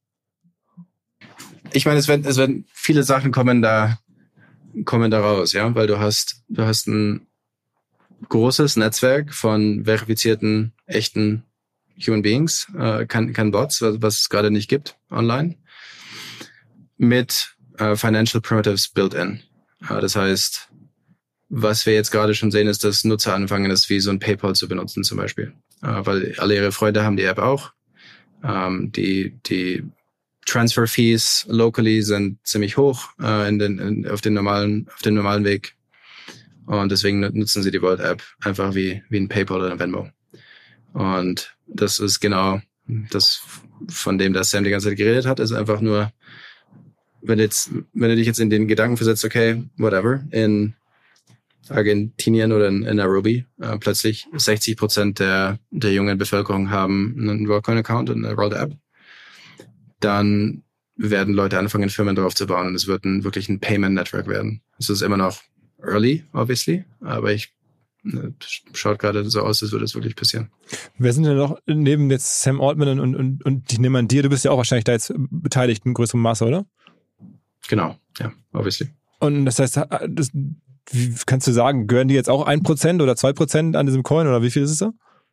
Ich meine, es werden, es werden viele Sachen kommen da, kommen da raus, ja, weil du hast, du hast ein großes Netzwerk von verifizierten, echten Human Beings, äh, kein, kein Bots, was, was es gerade nicht gibt online, mit äh, Financial Primitives built in. Äh, das heißt, was wir jetzt gerade schon sehen, ist, dass Nutzer anfangen, das wie so ein PayPal zu benutzen zum Beispiel, äh, weil alle ihre Freunde haben die App auch, ähm, die, die Transfer Fees locally sind ziemlich hoch äh, in den, in, auf den normalen auf dem normalen Weg und deswegen nutzen sie die Vault App einfach wie wie ein PayPal oder ein Venmo und das ist genau das, von dem das Sam die ganze Zeit geredet hat, ist einfach nur wenn jetzt, wenn du dich jetzt in den Gedanken versetzt, okay, whatever, in Argentinien oder in, in Nairobi, äh, plötzlich sechzig Prozent der, der jungen Bevölkerung haben einen WorldCoin-Account und eine World-App, dann werden Leute anfangen, Firmen darauf zu bauen und es wird ein, wirklich ein Payment-Network werden. Es ist immer noch early, obviously, aber ich ne, schaut gerade so aus, als würde es wirklich passieren. Wer sind denn noch neben jetzt Sam Altman und, und, und die nehmen an dir? Du bist ja auch wahrscheinlich da jetzt beteiligt in größerem Maße, oder? Genau, ja, obviously. Und das heißt, das, wie kannst du sagen, gehören die jetzt auch ein Prozent oder zwei Prozent an diesem Coin oder wie viel ist es da?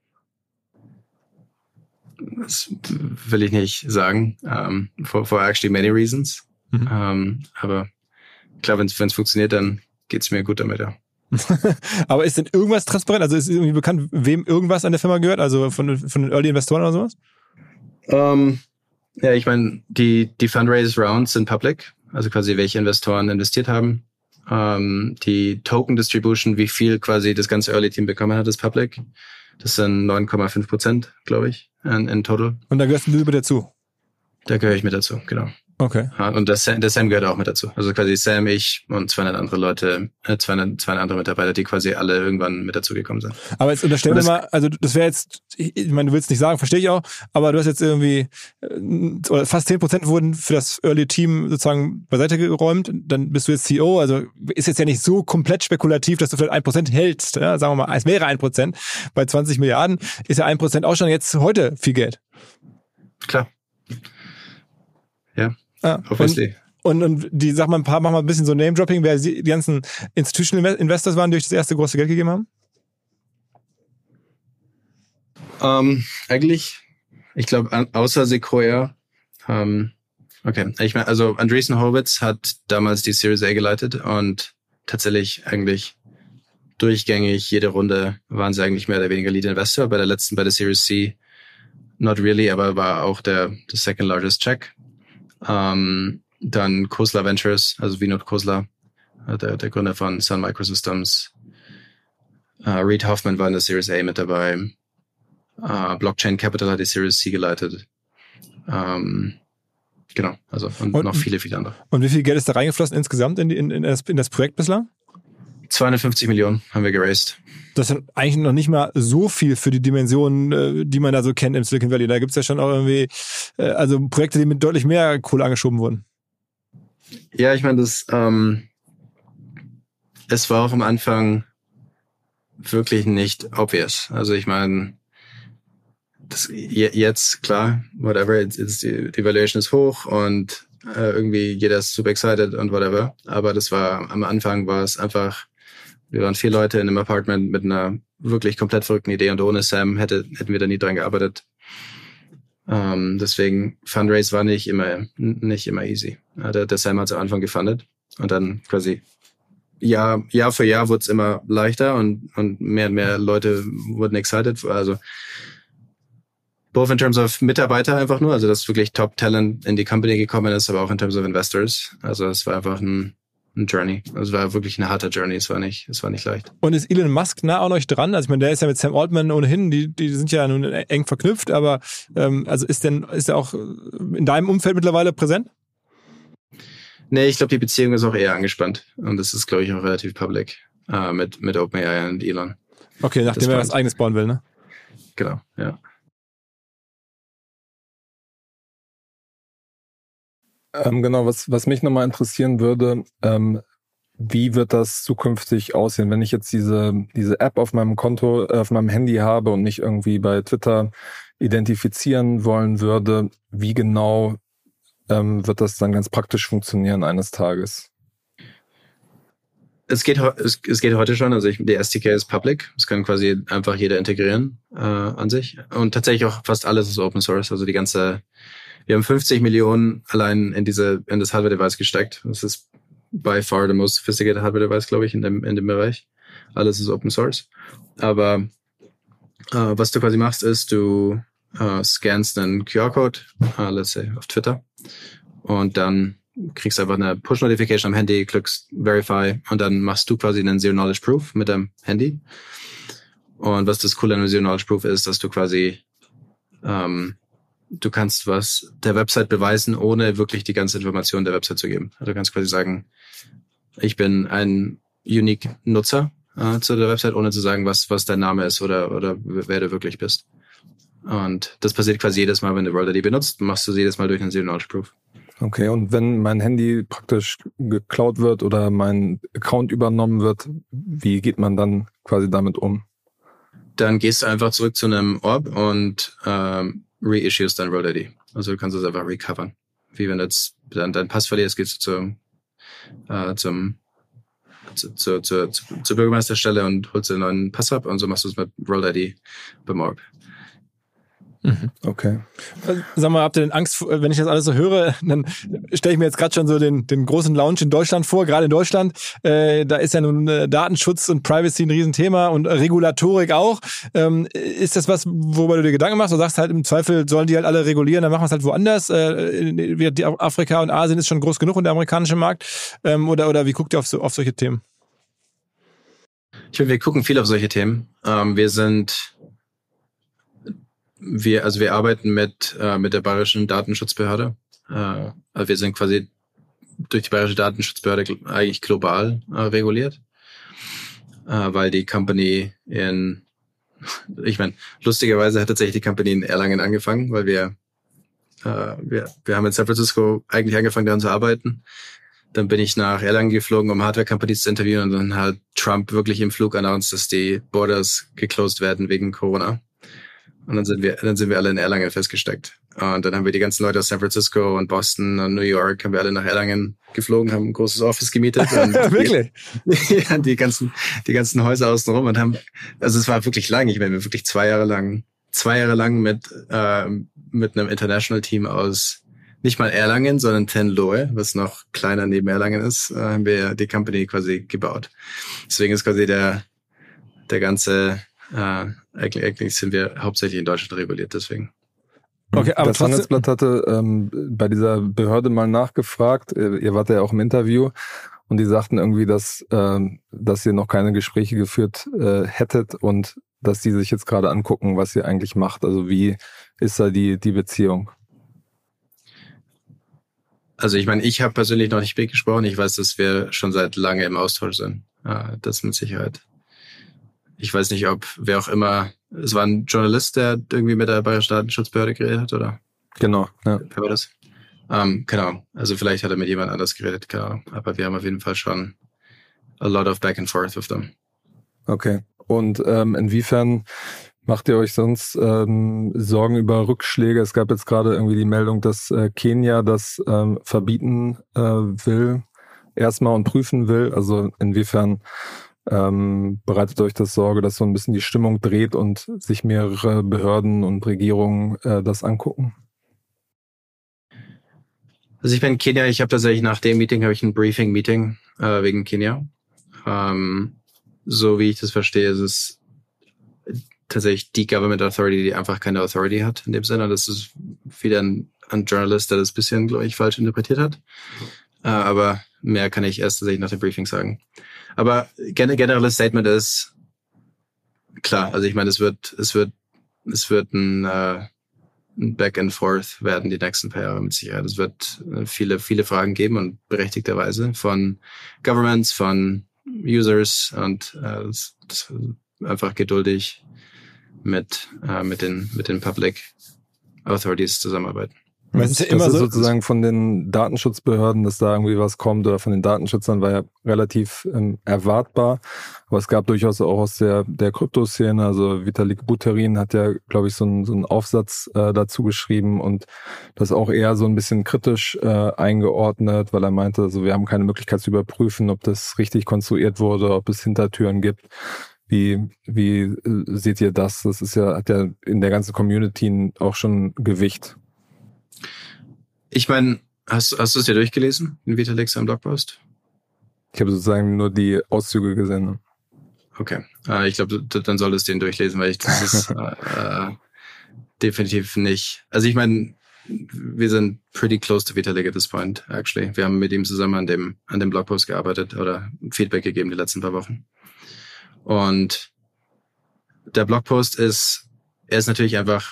Das will ich nicht sagen. Um, for, for actually many reasons. Mhm. Um, aber klar, wenn es funktioniert, dann geht's mir gut damit, ja. Aber ist denn irgendwas transparent? Also ist irgendwie bekannt, wem irgendwas an der Firma gehört? Also von, von den Early Investoren oder sowas? Um, ja, ich meine, die, die Fundraise Rounds sind public. Also quasi welche Investoren investiert haben. Um, die Token Distribution, wie viel quasi das ganze Early Team bekommen hat, ist public. Das sind neun Komma fünf Prozent, glaube ich, in, in total. Und da gehörst du mit dazu? Da gehöre ich mit dazu, genau. Okay. Und der Sam, der Sam gehört auch mit dazu. Also quasi Sam, ich und zweihundert andere Leute, äh, zweihundert, zweihundert andere Mitarbeiter, die quasi alle irgendwann mit dazu gekommen sind. Aber jetzt unterstellen wir mal, also das wäre jetzt, ich meine, du willst nicht sagen, verstehe ich auch, aber du hast jetzt irgendwie, oder fast zehn Prozent wurden für das Early Team sozusagen beiseite geräumt, dann bist du jetzt C E O, also ist jetzt ja nicht so komplett spekulativ, dass du vielleicht ein Prozent hältst, ja? Sagen wir mal, es wäre ein Prozent, bei zwanzig Milliarden ist ja ein Prozent auch schon jetzt heute viel Geld. Klar. Ja. Ah, und, und, und die, sag mal ein paar, mach mal ein bisschen so Name-Dropping, wer die ganzen Institutional Investors waren, die euch das erste große Geld gegeben haben? Um, eigentlich, ich glaube, außer Sequoia, um, okay, ich meine, also Andreessen Horowitz hat damals die Series A geleitet und tatsächlich eigentlich durchgängig jede Runde waren sie eigentlich mehr oder weniger Lead Investor. Bei der letzten, bei der Series C, not really, aber war auch der, der second largest check. Um, dann Khosla Ventures, also Vinod Khosla, der, der Gründer von Sun Microsystems. Uh, Reid Hoffman war in der Series A mit dabei. Uh, Blockchain Capital hat die Series C geleitet. Um, genau, also und, und noch viele, viele andere. Und wie viel Geld ist da reingeflossen insgesamt in, die, in, in, das, in das Projekt bislang? zweihundertfünfzig Millionen haben wir geraced. Das ist eigentlich noch nicht mal so viel für die Dimensionen, die man da so kennt im Silicon Valley. Da gibt's ja schon auch irgendwie, also Projekte, die mit deutlich mehr Kohle angeschoben wurden. Ja, ich meine, das, ähm, es war auch am Anfang wirklich nicht obvious. Also ich meine, das jetzt, klar, whatever, jetzt ist die, die Valuation ist hoch und äh, irgendwie jeder ist super excited und whatever. Aber das war, am Anfang war es einfach, wir waren vier Leute in einem Apartment mit einer wirklich komplett verrückten Idee und ohne Sam hätte, hätten wir da nie dran gearbeitet. Um, deswegen, Fundraise war nicht immer, nicht immer easy. Der, der Sam hat es am Anfang gefundet und dann quasi Jahr, Jahr für Jahr wurde es immer leichter und, und mehr und mehr Leute wurden excited. Also, both in terms of Mitarbeiter einfach nur, also dass wirklich Top Talent in die Company gekommen ist, aber auch in terms of Investors. Also es war einfach ein, ein Journey. Also es war wirklich eine harte Journey. Es war nicht, es war nicht leicht. Und ist Elon Musk nah an euch dran? Also ich meine, der ist ja mit Sam Altman ohnehin, die, die sind ja nun eng verknüpft, aber ähm, also ist denn, ist er auch in deinem Umfeld mittlerweile präsent? Nee, ich glaube, die Beziehung ist auch eher angespannt. Und das ist, glaube ich, auch relativ public äh, mit, mit OpenAI und Elon. Okay, nachdem er was eigenes bauen will, ne? Genau, ja. Ähm, genau, was, was mich nochmal interessieren würde, ähm, wie wird das zukünftig aussehen, wenn ich jetzt diese, diese App auf meinem Konto, äh, auf meinem Handy habe und mich irgendwie bei Twitter identifizieren wollen würde, wie genau ähm, wird das dann ganz praktisch funktionieren eines Tages? Es geht, es, es geht heute schon, also ich, die S D K ist public, es kann quasi einfach jeder integrieren äh, an sich und tatsächlich auch fast alles ist Open Source, also die ganze, wir haben fünfzig Millionen allein in diese in das Hardware-Device gesteckt, das ist by far the most sophisticated Hardware-Device, glaube ich, in dem in dem Bereich, alles ist Open Source, aber äh, was du quasi machst, ist, du äh, scannst einen Q R-Code, uh, let's say auf Twitter und dann kriegst einfach eine Push-Notification am Handy, klickst Verify und dann machst du quasi einen Zero-Knowledge-Proof mit deinem Handy. Und was das Coole an einem Zero-Knowledge-Proof ist, dass du quasi ähm, du kannst was der Website beweisen, ohne wirklich die ganze Information der Website zu geben. Also du kannst quasi sagen, ich bin ein unique Nutzer äh, zu der Website, ohne zu sagen, was was dein Name ist oder oder wer du wirklich bist. Und das passiert quasi jedes Mal, wenn du World I D benutzt, machst du jedes Mal durch einen Zero-Knowledge-Proof. Okay, und wenn mein Handy praktisch geklaut wird oder mein Account übernommen wird, wie geht man dann quasi damit um? Dann gehst du einfach zurück zu einem Orb und ähm, reissues dein World I D. Also du kannst es einfach recovern. Wie wenn du jetzt dein, dein Pass verlierst, gehst du zu, äh, zum zu, zu, zu, zur Bürgermeisterstelle und holst den neuen Pass ab und so machst du es mit World I D beim Orb. Mhm. Okay. Sag mal, habt ihr denn Angst, wenn ich das alles so höre, dann stelle ich mir jetzt gerade schon so den, den großen Launch in Deutschland vor, gerade in Deutschland. Äh, da ist ja nun äh, Datenschutz und Privacy ein Riesenthema und äh, Regulatorik auch. Ähm, ist das was, worüber du dir Gedanken machst? Du sagst halt, im Zweifel sollen die halt alle regulieren, dann machen wir es halt woanders. Äh, die Afrika und Asien ist schon groß genug und der amerikanische Markt. Ähm, oder, oder wie guckt ihr auf, so, auf solche Themen? Ich finde, wir gucken viel auf solche Themen. Ähm, wir sind Wir, also wir arbeiten mit äh, mit der Bayerischen Datenschutzbehörde. Äh, also wir sind quasi durch die Bayerische Datenschutzbehörde gl- eigentlich global äh, reguliert, äh, weil die Company in, ich meine, lustigerweise hat tatsächlich die Company in Erlangen angefangen, weil wir äh, wir wir haben in San Francisco eigentlich angefangen daran zu arbeiten. Dann bin ich nach Erlangen geflogen, um Hardware-Companies zu interviewen, und dann hat Trump wirklich im Flug announced, dass die Borders geclosed werden wegen Corona. Und dann sind wir, dann sind wir alle in Erlangen festgesteckt. Und dann haben wir die ganzen Leute aus San Francisco und Boston und New York, haben wir alle nach Erlangen geflogen, haben ein großes Office gemietet. Und Wirklich? Die, ja, die ganzen, die ganzen Häuser außenrum und haben, also es war wirklich lang. Ich meine, wir wirklich zwei Jahre lang, zwei Jahre lang mit, äh, mit einem International Team aus nicht mal Erlangen, sondern Tenlohe, was noch kleiner neben Erlangen ist, äh, haben wir die Company quasi gebaut. Deswegen ist quasi der, der ganze, äh, eigentlich, eigentlich sind wir hauptsächlich in Deutschland reguliert, deswegen. Okay, aber das trotzdem, Handelsblatt hatte ähm, bei dieser Behörde mal nachgefragt, ihr, ihr wart ja auch im Interview, und die sagten irgendwie, dass, ähm, dass ihr noch keine Gespräche geführt äh, hättet und dass die sich jetzt gerade angucken, was ihr eigentlich macht. Also wie ist da die, die Beziehung? Also ich meine, ich habe persönlich noch nicht mitgesprochen. Ich weiß, dass wir schon seit lange im Austausch sind. Ja, das mit Sicherheit. Ich weiß nicht, ob wer auch immer, es war ein Journalist, der irgendwie mit der Bayerischen Datenschutzbehörde geredet hat, oder? Genau, ja. Wer war das? Ähm, keine Ahnung. Also vielleicht hat er mit jemand anders geredet, keine Ahnung. Aber wir haben auf jeden Fall schon a lot of back and forth with them. Okay. Und ähm, inwiefern macht ihr euch sonst ähm, Sorgen über Rückschläge? Es gab jetzt gerade irgendwie die Meldung, dass äh, Kenia das ähm, verbieten äh, will, erstmal und prüfen will. Also inwiefern ähm, bereitet euch das Sorge, dass so ein bisschen die Stimmung dreht und sich mehrere Behörden und Regierungen äh, das angucken? Also ich bin in Kenia, ich habe tatsächlich nach dem Meeting, habe ich ein Briefing-Meeting äh, wegen Kenia. Ähm, so wie ich das verstehe, ist es tatsächlich die Government Authority, die einfach keine Authority hat in dem Sinne. Das ist wieder ein, ein Journalist, der das ein bisschen, glaube ich, falsch interpretiert hat. Äh, aber mehr kann ich erst tatsächlich nach dem Briefing sagen. Aber gen- generelles Statement ist klar. Also ich meine, es wird, es wird, es wird ein, äh, ein Back and Forth werden die nächsten paar Jahre mit Sicherheit. Es wird viele, viele Fragen geben, und berechtigterweise von Governments, von Users, und äh, das, das einfach geduldig mit äh, mit den mit den Public Authorities zusammenarbeiten. Weil es ist ja das immer ist so, sozusagen von den Datenschutzbehörden, dass da irgendwie was kommt, oder von den Datenschützern, war ja relativ ähm, erwartbar. Aber es gab durchaus auch aus der der Kryptoszene, also Vitalik Buterin hat ja, glaube ich, so einen so einen Aufsatz äh, dazu geschrieben und das auch eher so ein bisschen kritisch äh, eingeordnet, weil er meinte, also wir haben keine Möglichkeit zu überprüfen, ob das richtig konstruiert wurde, ob es Hintertüren gibt. Wie, wie äh, seht ihr das? Das ist ja, hat ja in der ganzen Community auch schon Gewicht. Ich meine, hast, hast du es dir durchgelesen, in Vitalik seinem Blogpost? Ich habe sozusagen nur die Auszüge gesehen. Okay, äh, ich glaube, dann solltest du den durchlesen, weil ich das ist äh, äh, definitiv nicht. Also ich meine, wir sind pretty close to Vitalik at this point, actually. Wir haben mit ihm zusammen an dem an dem Blogpost gearbeitet oder Feedback gegeben die letzten paar Wochen. Und der Blogpost ist, er ist natürlich einfach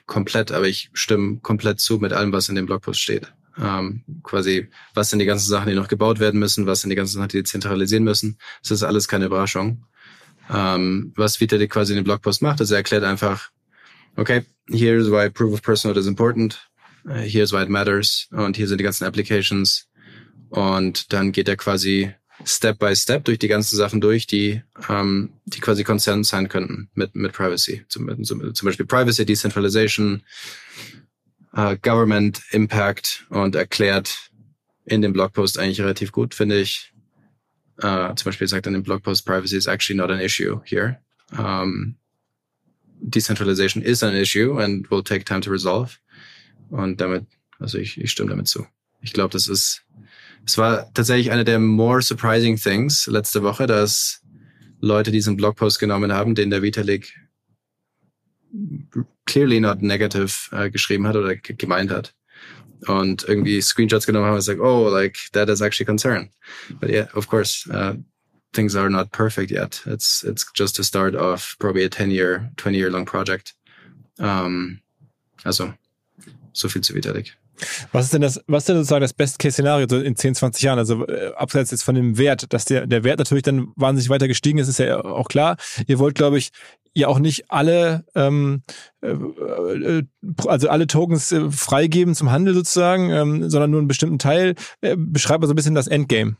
komplett, aber ich stimme komplett zu mit allem, was in dem Blogpost steht. Ähm, quasi, was sind die ganzen Sachen, die noch gebaut werden müssen, was sind die ganzen Sachen, die zentralisieren müssen. Das ist alles keine Überraschung. Ähm, was Vitalik quasi in dem Blogpost macht, ist, er erklärt einfach, okay, here's why Proof of Personhood is important, uh, here's why it matters, und hier sind die ganzen Applications. Und dann geht er quasi Step by Step durch die ganzen Sachen durch, die ähm, die quasi Concerned sein könnten mit mit Privacy. Zum, zum, zum Beispiel Privacy, Decentralization, uh, Government Impact, und erklärt in dem Blogpost eigentlich relativ gut, finde ich. Uh, zum Beispiel sagt er in dem Blogpost, Privacy is actually not an issue here. Um, Decentralization is an issue and will take time to resolve. Und damit, also ich, ich stimme damit zu. Ich glaube, das ist Es war tatsächlich eine der more surprising things letzte Woche, dass Leute diesen Blogpost genommen haben, den der Vitalik clearly not negative äh, geschrieben hat oder g- gemeint hat. Und irgendwie Screenshots genommen haben und gesagt, oh, like, that is actually concern. But yeah, of course, uh, things are not perfect yet. It's it's just the start of probably a ten-year, twenty-year-long project. Um, also, so viel zu Vitalik. Was ist denn das, was ist denn sozusagen das Best-Case-Szenario so in zehn, zwanzig Jahren? Also äh, abseits jetzt von dem Wert, dass der der Wert natürlich dann wahnsinnig weiter gestiegen ist, ist ja auch klar. Ihr wollt, glaube ich, ja auch nicht alle, ähm, äh, also alle Tokens äh, freigeben zum Handel sozusagen, ähm, sondern nur einen bestimmten Teil. Äh, beschreibt mal so ein bisschen das Endgame.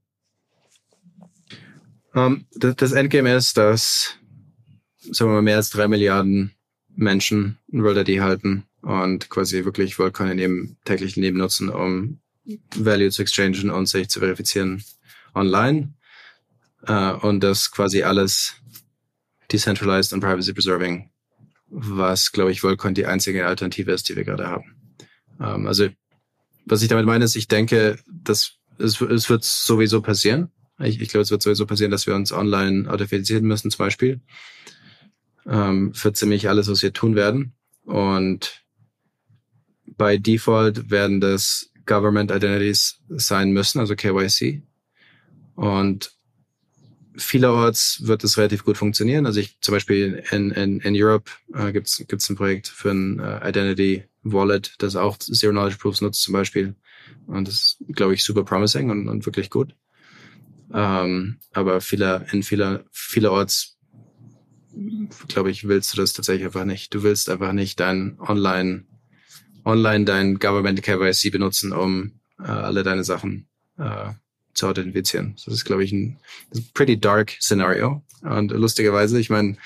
Um, das, das Endgame ist, dass, sagen wir mal, mehr als drei Milliarden Menschen World I D halten und quasi wirklich Worldcoin in ihrem täglichen Leben nutzen, um Value zu exchangen und sich zu verifizieren online. Uh, und das quasi alles decentralized und privacy preserving, was, glaube ich, Worldcoin die einzige Alternative ist, die wir gerade haben. Um, also, was ich damit meine, ist, ich denke, dass es, es wird sowieso passieren. Ich, ich glaube, es wird sowieso passieren, dass wir uns online authentifizieren müssen, zum Beispiel. Um, für ziemlich alles, was wir tun werden. Und bei Default werden das Government Identities sein müssen, also K Y C. Und vielerorts wird es relativ gut funktionieren. Also ich zum Beispiel in in, in Europe äh, gibt's gibt's ein Projekt für ein äh, Identity Wallet, das auch Zero Knowledge Proofs nutzt zum Beispiel. Und das ist, glaube ich, super promising und, und wirklich gut. Ähm, aber viele, in vieler, vielerorts, glaube ich, willst du das tatsächlich einfach nicht. Du willst einfach nicht dein Online, online dein Government K Y C benutzen, um äh, alle deine Sachen äh, zu authentifizieren. Das ist, glaube ich, ein, ein pretty dark Szenario. Und lustigerweise, ich meine,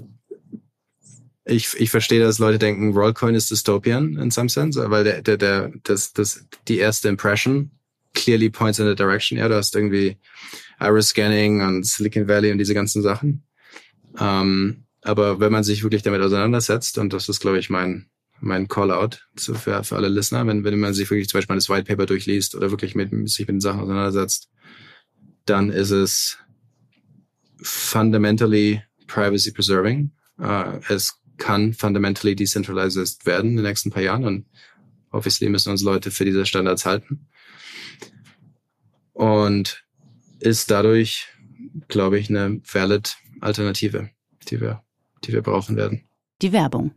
ich ich verstehe, dass Leute denken, Worldcoin ist dystopian in some sense, weil der der der das das die erste Impression clearly points in the direction. Ja, du hast irgendwie Iris-Scanning und Silicon Valley und diese ganzen Sachen. Um, aber wenn man sich wirklich damit auseinandersetzt, und das ist, glaube ich, mein mein Call-out für, für alle Listener, wenn, wenn man sich wirklich zum Beispiel das White Paper durchliest oder wirklich mit, sich mit den Sachen auseinandersetzt, dann ist es fundamentally privacy preserving. Uh, es kann fundamentally decentralized werden in den nächsten paar Jahren, und obviously müssen uns Leute für diese Standards halten. Und ist dadurch, glaube ich, eine valid Alternative, die wir, die wir brauchen werden. Die Werbung.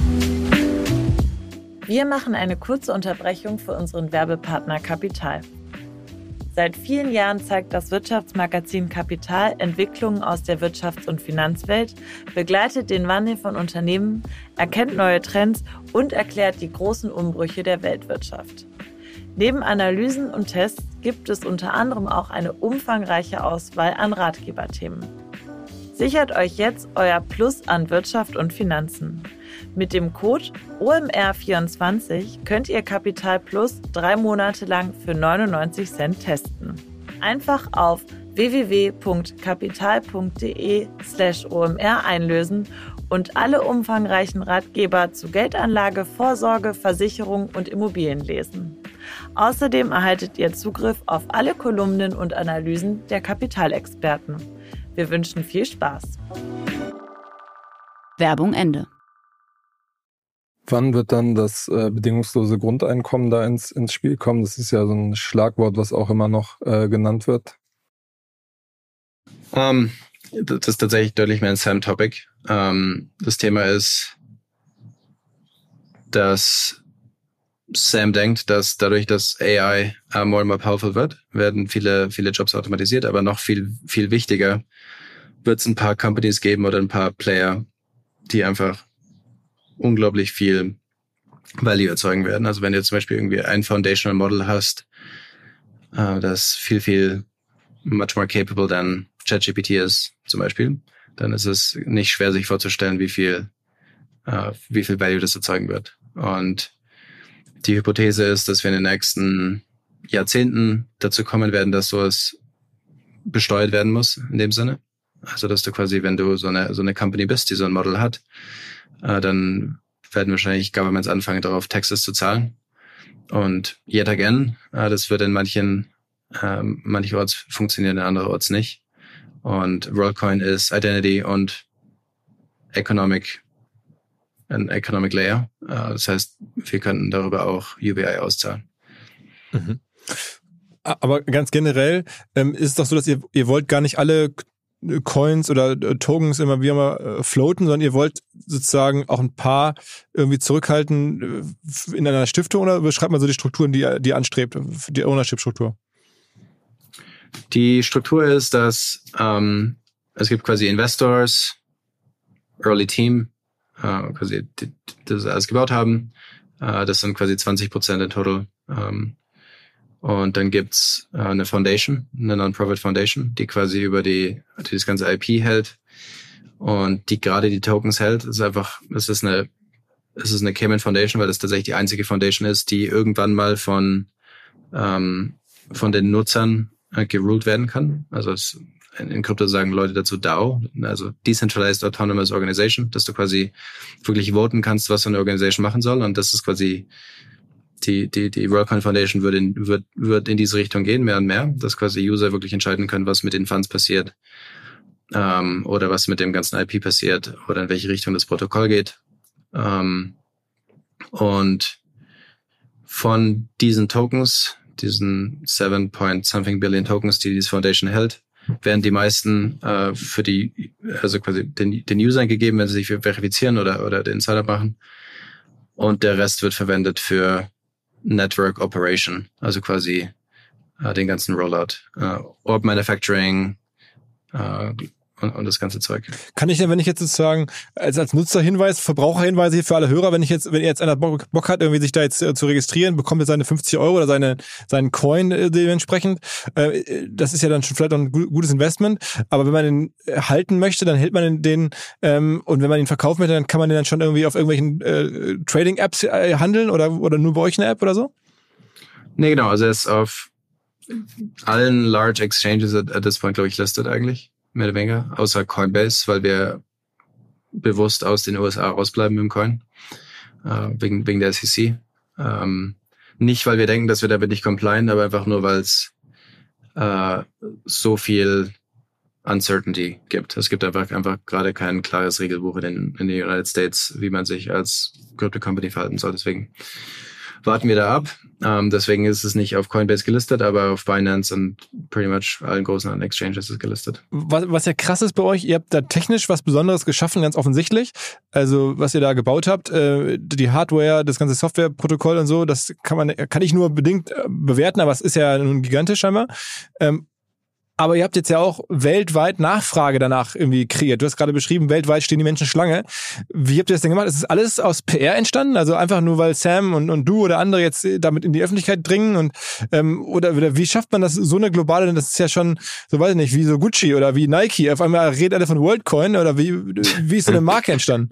Wir machen eine kurze Unterbrechung für unseren Werbepartner Kapital. Seit vielen Jahren zeigt das Wirtschaftsmagazin Kapital Entwicklungen aus der Wirtschafts- und Finanzwelt, begleitet den Wandel von Unternehmen, erkennt neue Trends und erklärt die großen Umbrüche der Weltwirtschaft. Neben Analysen und Tests gibt es unter anderem auch eine umfangreiche Auswahl an Ratgeberthemen. Sichert euch jetzt euer Plus an Wirtschaft und Finanzen. Mit dem Code O M R vierundzwanzig könnt ihr Kapital Plus drei Monate lang für neunundneunzig Cent testen. Einfach auf www.kapital.de slash OMR einlösen und alle umfangreichen Ratgeber zu Geldanlage, Vorsorge, Versicherung und Immobilien lesen. Außerdem erhaltet ihr Zugriff auf alle Kolumnen und Analysen der Kapitalexperten. Wir wünschen viel Spaß. Werbung Ende. Wann wird dann das äh, bedingungslose Grundeinkommen da ins, ins Spiel kommen? Das ist ja so ein Schlagwort, was auch immer noch äh, genannt wird. Um, das ist tatsächlich deutlich mehr ein Sam-Topic. Um, das Thema ist, dass Sam denkt, dass dadurch, dass A I uh, more and more powerful wird, werden viele, viele Jobs automatisiert, aber noch viel, viel wichtiger wird es ein paar Companies geben oder ein paar Player, die einfach unglaublich viel Value erzeugen werden. Also wenn du zum Beispiel irgendwie ein Foundational Model hast, uh, das viel, viel much more capable than ChatGPT ist, zum Beispiel, dann ist es nicht schwer, sich vorzustellen, wie viel, uh, wie viel Value das erzeugen wird. Und die Hypothese ist, dass wir in den nächsten Jahrzehnten dazu kommen werden, dass sowas besteuert werden muss, in dem Sinne. Also, dass du quasi, wenn du so eine, so eine Company bist, die so ein Model hat, äh, dann werden wahrscheinlich Governments anfangen, darauf Taxes zu zahlen. Und yet again, äh, das wird in manchen, äh, mancherorts funktionieren, in andererorts nicht. Und WorldCoin ist Identity und Economic ein Economic Layer. Das heißt, wir könnten darüber auch U B I auszahlen. Mhm. Aber ganz generell ähm, ist es doch so, dass ihr, ihr wollt gar nicht alle Coins oder Tokens immer wieder mal äh, floaten, sondern ihr wollt sozusagen auch ein paar irgendwie zurückhalten äh, in einer Stiftung, oder beschreibt man so die Strukturen, die, die ihr anstrebt, die Ownership-Struktur? Die Struktur ist, dass ähm, es gibt quasi Investors, Early Team, Uh, quasi die, die das alles gebaut haben. Uh, das sind quasi zwanzig Prozent in total. Um, und dann gibt's uh, eine Foundation, eine Non-Profit Foundation, die quasi über die, die das ganze I P hält und die gerade die Tokens hält. Es ist einfach, es ist eine, es ist eine Cayman Foundation, weil das tatsächlich die einzige Foundation ist, die irgendwann mal von um, von den Nutzern uh, geruled werden kann. Also es in Krypto sagen Leute dazu D A O, also Decentralized Autonomous Organization, dass du quasi wirklich voten kannst, was so eine Organisation machen soll. Und das ist quasi die die die WorldCoin Foundation wird in wird wird in diese Richtung gehen, mehr und mehr, dass quasi User wirklich entscheiden können, was mit den Funds passiert, ähm, oder was mit dem ganzen I P passiert oder in welche Richtung das Protokoll geht. Ähm, und von diesen Tokens, diesen seven point something Billion Tokens, die diese Foundation hält, werden die meisten äh, für die, also quasi den, den Usern gegeben, wenn sie sich verifizieren oder oder den Setup machen. Und der Rest wird verwendet für Network Operation, also quasi äh, den ganzen Rollout, äh, Orb Manufacturing äh, und, und das ganze Zeug. Kann ich denn, wenn ich jetzt sozusagen als, als Nutzerhinweis, Verbraucherhinweise hier für alle Hörer, wenn ich jetzt, wenn jetzt einer Bock, Bock hat, irgendwie sich da jetzt äh, zu registrieren, bekommt er seine fünfzig Euro oder seine seinen Coin äh, dementsprechend. Äh, das ist ja dann schon vielleicht auch ein gutes Investment. Aber wenn man den halten möchte, dann hält man den, den ähm, und wenn man ihn verkaufen möchte, dann kann man den dann schon irgendwie auf irgendwelchen äh, Trading-Apps äh, handeln oder oder nur bei euch eine App oder so? Nee, genau. Also er ist auf allen Large Exchanges at, at this point, glaube ich, listed eigentlich. Mehr oder weniger, außer Coinbase, weil wir bewusst aus den U S A rausbleiben mit dem Coin, äh, wegen, wegen der S E C. Ähm, nicht, weil wir denken, dass wir damit nicht compliant, aber einfach nur, weil es äh, so viel Uncertainty gibt. Es gibt einfach einfach gerade kein klares Regelbuch in den, in den United States, wie man sich als Crypto Company verhalten soll. Deswegen warten wir da ab. Ähm, deswegen ist es nicht auf Coinbase gelistet, aber auf Binance und pretty much allen großen Exchanges ist es gelistet. Was, was ja krass ist bei euch, ihr habt da technisch was Besonderes geschaffen, ganz offensichtlich. Also was ihr da gebaut habt, äh, die Hardware, das ganze Softwareprotokoll und so, das kann man kann ich nur bedingt bewerten, aber es ist ja nun gigantisch scheinbar. Ähm, Aber ihr habt jetzt ja auch weltweit Nachfrage danach irgendwie kreiert. Du hast gerade beschrieben, weltweit stehen die Menschen Schlange. Wie habt ihr das denn gemacht? Ist das alles aus P R entstanden? Also einfach nur, weil Sam und, und du oder andere jetzt damit in die Öffentlichkeit dringen? Und ähm, oder, oder wie schafft man das, so eine globale, denn das ist ja schon, so weiß ich nicht, wie so Gucci oder wie Nike. Auf einmal redet alle von WorldCoin oder wie, wie ist so eine Marke entstanden?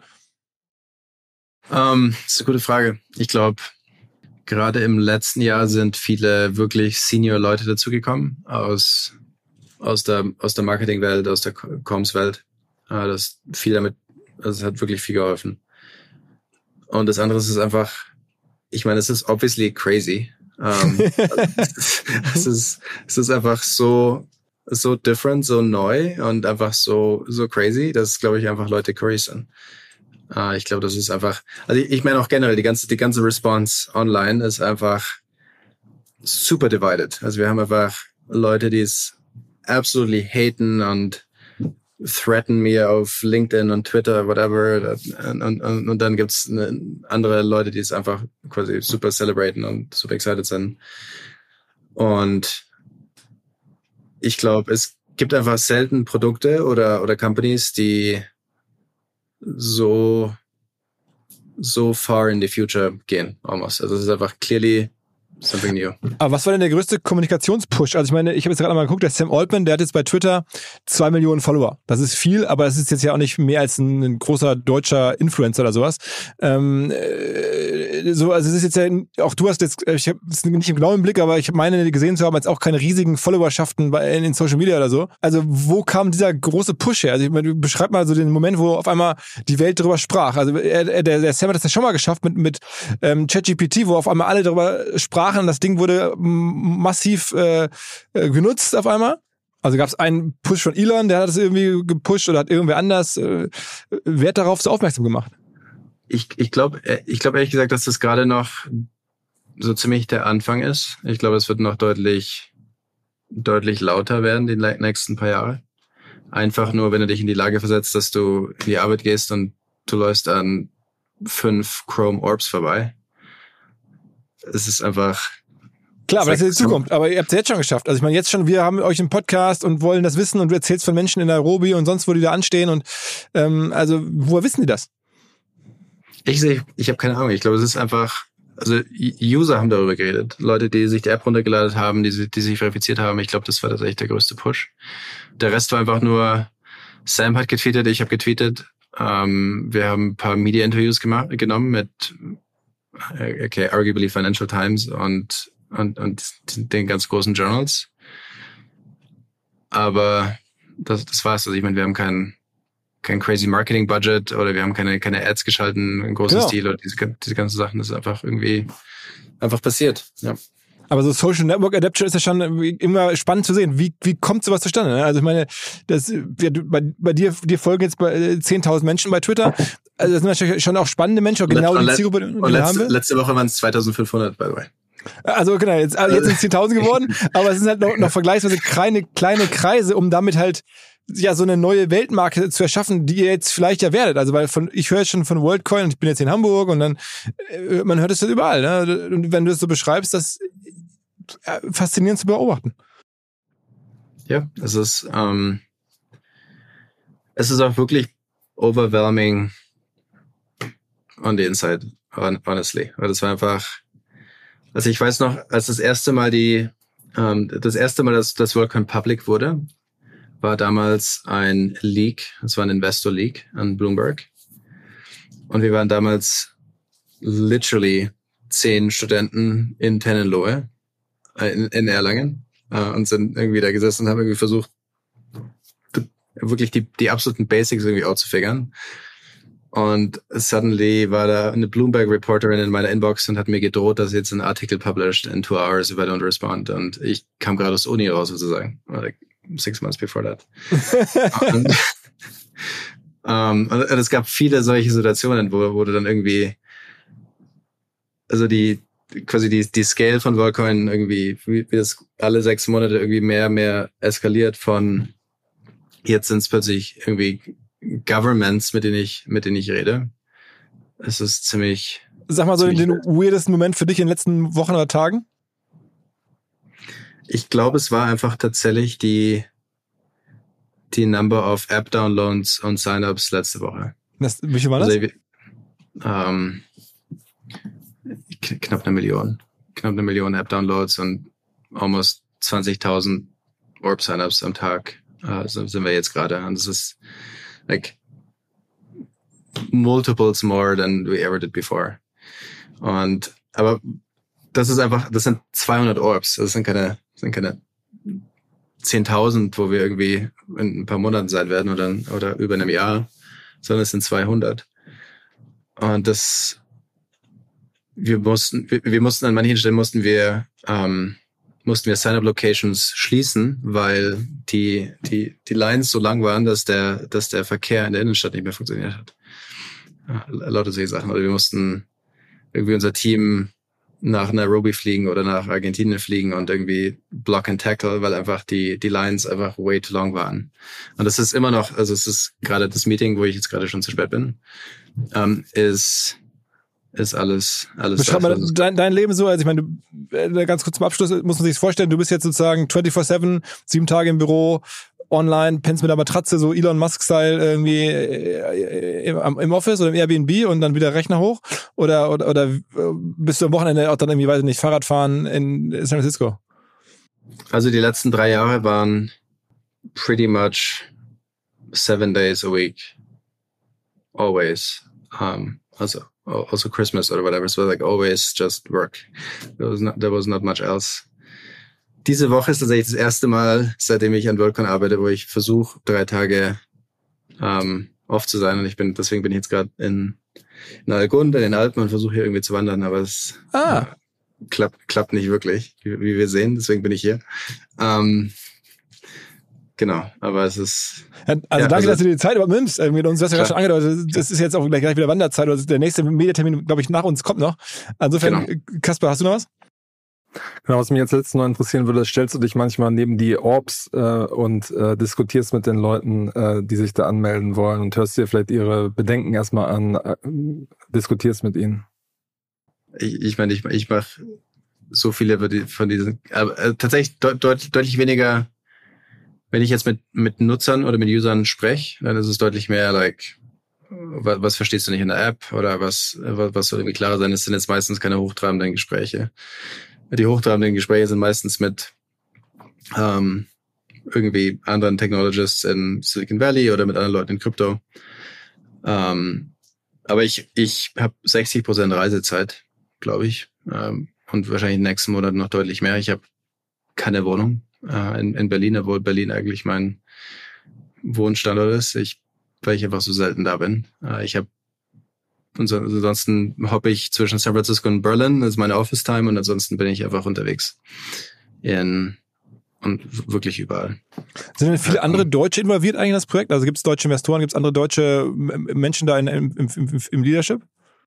Um, das ist eine gute Frage. Ich glaube, gerade im letzten Jahr sind viele wirklich Senior-Leute dazugekommen aus aus der aus der Marketingwelt, aus der Comms-Welt. Uh, das viel damit, also es hat wirklich viel geholfen. Und das andere ist einfach, ich meine, es ist obviously crazy. Um, es ist es ist einfach so so different, so neu und einfach so so crazy, dass, glaube ich, einfach Leute curious sind. Uh, ich glaube, das ist einfach, also ich, ich meine auch generell, die ganze die ganze Response online ist einfach super divided. Also wir haben einfach Leute, die es absolutely haten und threaten mir auf LinkedIn und Twitter, whatever. Und, und, und dann gibt's eine, andere Leute, die es einfach quasi super celebraten und super excited sind. Und ich glaube, es gibt einfach selten Produkte oder, oder Companies, die so, so far in the future gehen, almost. Also es ist einfach clearly something new. Aber was war denn der größte Kommunikationspush? Also ich meine, ich habe jetzt gerade mal geguckt, der Sam Altman, der hat jetzt bei Twitter zwei Millionen Follower. Das ist viel, aber es ist jetzt ja auch nicht mehr als ein, ein großer deutscher Influencer oder sowas. Ähm, äh, so, also es ist jetzt ja, auch du hast jetzt, ich habe es nicht im genauen Blick, aber ich meine gesehen zu haben, jetzt auch keine riesigen Followerschaften bei, in, in Social Media oder so. Also wo kam dieser große Push her? Also ich meine, beschreib mal so den Moment, wo auf einmal die Welt darüber sprach. Also er, der, der Sam hat das ja schon mal geschafft mit, mit ähm, ChatGPT, wo auf einmal alle darüber sprachen. Das Ding wurde massiv äh, genutzt auf einmal. Also gab es einen Push von Elon, der hat das irgendwie gepusht oder hat irgendwer anders äh, Wert darauf so aufmerksam gemacht. Ich, ich glaube ich glaub ehrlich gesagt, dass das gerade noch so ziemlich der Anfang ist. Ich glaube, es wird noch deutlich deutlich lauter werden die nächsten paar Jahre. Einfach nur, wenn du dich in die Lage versetzt, dass du in die Arbeit gehst und du läufst an fünf Chrome Orbs vorbei. Es ist einfach... Klar, aber das ist die Zukunft. Aber ihr habt es jetzt schon geschafft. Also ich meine, jetzt schon, wir haben euch im Podcast und wollen das wissen und du erzählst von Menschen in Nairobi und sonst, wo die da anstehen. Und ähm, also, woher wissen die das? Ich sehe, ich habe keine Ahnung. Ich glaube, es ist einfach, also User haben darüber geredet. Leute, die sich die App runtergeladen haben, die, die sich verifiziert haben. Ich glaube, das war tatsächlich der größte Push. Der Rest war einfach nur, Sam hat getweetet, ich habe getweetet. Ähm, wir haben ein paar Media-Interviews gemacht, genommen mit okay, arguably Financial Times und, und, und den ganz großen Journals. Aber das, das war's. Also ich meine, wir haben kein, kein crazy Marketing Budget oder wir haben keine, keine Ads geschalten in großem genau. Stil oder diese, diese ganzen Sachen. Das ist einfach irgendwie einfach passiert. Ja. Aber so Social Network Adaption ist ja schon immer spannend zu sehen. Wie, wie kommt sowas zustande? Ne? Also ich meine, das, ja, bei, bei dir, dir folgen jetzt bei zehntausend Menschen bei Twitter. Also das sind natürlich schon auch spannende Menschen, auch genau und die Zielgruppe, die und letzte, letzte Woche waren es zweitausendfünfhundert, by the way. Also genau, jetzt, also jetzt sind es zehntausend geworden, aber es sind halt noch, noch vergleichsweise kleine, kleine Kreise, um damit halt ja so eine neue Weltmarke zu erschaffen, die ihr jetzt vielleicht ja werdet. Also weil von ich höre jetzt schon von WorldCoin und ich bin jetzt in Hamburg und dann äh, man hört es jetzt überall. Ne? Und wenn du es so beschreibst, das äh, faszinierend zu beobachten. Ja, es ist ähm, es ist auch wirklich overwhelming on the inside, honestly. Weil das war einfach, also ich weiß noch, als das erste Mal die, ähm, das erste Mal, dass das WorldCoin public wurde, war damals ein Leak, es war ein Investor Leak an Bloomberg. Und wir waren damals literally zehn Studenten in Tenenlohe, äh, in, in Erlangen, äh, und sind irgendwie da gesessen und haben irgendwie versucht, wirklich die, die absoluten Basics irgendwie auszufigern. Und suddenly war da eine Bloomberg-Reporterin in meiner Inbox und hat mir gedroht, dass jetzt ein Artikel published in two hours if I don't respond. Und ich kam gerade aus der Uni raus, sozusagen. Like six months before that. und, um, und es gab viele solche Situationen, wo, wo du dann irgendwie, also die, quasi die, die Scale von WorldCoin irgendwie, wie, wie das alle sechs Monate irgendwie mehr, mehr eskaliert von, jetzt sind es plötzlich irgendwie Governments, mit denen ich, mit denen ich rede. Es ist ziemlich... Sag mal so den weirdesten Moment für dich in den letzten Wochen oder Tagen? Ich glaube, es war einfach tatsächlich die, die Number of App-Downloads und Sign-Ups letzte Woche. Das, wie viel war das? Also, ähm, knapp eine Million. Knapp eine Million App-Downloads und almost zwanzigtausend Orb-Sign-Ups am Tag. Uh, so sind wir jetzt gerade. Und das ist like multiples more than we ever did before. Und, aber das ist einfach, das sind zweihundert Orbs. Das sind keine, das sind keine zehntausend, wo wir irgendwie in ein paar Monaten sein werden oder, oder über einem Jahr, sondern es sind zweihundert. Und das, wir mussten, wir, wir mussten an manchen Stellen mussten wir, ähm, mussten wir Sign-up-Locations schließen, weil die, die, die Lines so lang waren, dass der, dass der Verkehr in der Innenstadt nicht mehr funktioniert hat. Ja, lauter solche Sachen. Oder wir mussten irgendwie unser Team nach Nairobi fliegen oder nach Argentinien fliegen und irgendwie Block and Tackle, weil einfach die die Lines einfach way too long waren. Und das ist immer noch, also es ist gerade das Meeting, wo ich jetzt gerade schon zu spät bin, ähm, ist ist alles alles. Beschreib mal dein, dein Leben so, also ich meine, du, ganz kurz zum Abschluss muss man sich vorstellen, du bist jetzt sozusagen vierundzwanzig sieben, sieben Tage im Büro, online, pennst mit der Matratze, so Elon Musk-Style irgendwie im, im Office oder im Airbnb und dann wieder Rechner hoch? Oder, oder, oder bist du am Wochenende auch dann irgendwie, weiß ich nicht, Fahrrad fahren in San Francisco? Also die letzten drei Jahre waren pretty much seven days a week. Always. Um, also, also Christmas or whatever. So like always just work. There was not, there was not much else. Diese Woche ist tatsächlich das erste Mal, seitdem ich an Worldcon arbeite, wo ich versuche, drei Tage ähm, off zu sein. Und ich bin, deswegen bin ich jetzt gerade in, in Algund, in den Alpen und versuche hier irgendwie zu wandern, aber es ah. äh, klappt, klappt nicht wirklich, wie, wie wir sehen. Deswegen bin ich hier. Ähm, Genau, aber es ist... Ja, also ja, danke, also, dass du dir die Zeit überhaupt nimmst. Mit uns, du hast ja gerade schon angedeutet, das ist jetzt auch gleich, gleich wieder Wanderzeit. Oder der nächste Mediatermin, glaube ich, nach uns kommt noch. Insofern, genau. Kasper, hast du noch was? Genau, was mich jetzt letztens noch interessieren würde, stellst du dich manchmal neben die Orbs äh, und äh, diskutierst mit den Leuten, äh, die sich da anmelden wollen und hörst dir vielleicht ihre Bedenken erstmal an, äh, diskutierst mit ihnen? Ich, ich meine, ich, ich mache so viele von diesen... Aber, äh, tatsächlich deut, deut, deutlich weniger... Wenn ich jetzt mit mit Nutzern oder mit Usern spreche, dann ist es deutlich mehr like, was, was verstehst du nicht in der App oder was was, was soll irgendwie klarer sein. Es sind jetzt meistens keine hochtrabenden Gespräche. Die hochtrabenden Gespräche sind meistens mit ähm, irgendwie anderen Technologists in Silicon Valley oder mit anderen Leuten in Krypto. Ähm, aber ich ich habe sechzig Prozent Reisezeit, glaube ich, ähm, und wahrscheinlich in den nächsten Monaten noch deutlich mehr. Ich habe keine Wohnung. In, in Berlin, obwohl Berlin eigentlich mein Wohnstandort ist, ich, weil ich einfach so selten da bin. Ich habe ansonsten hoppe ich zwischen San Francisco und Berlin, das ist meine Office-Time, und ansonsten bin ich einfach unterwegs in und wirklich überall. Sind denn viele andere Deutsche involviert eigentlich in das Projekt? Also gibt es deutsche Investoren, gibt es andere deutsche Menschen da in, im, im, im Leadership?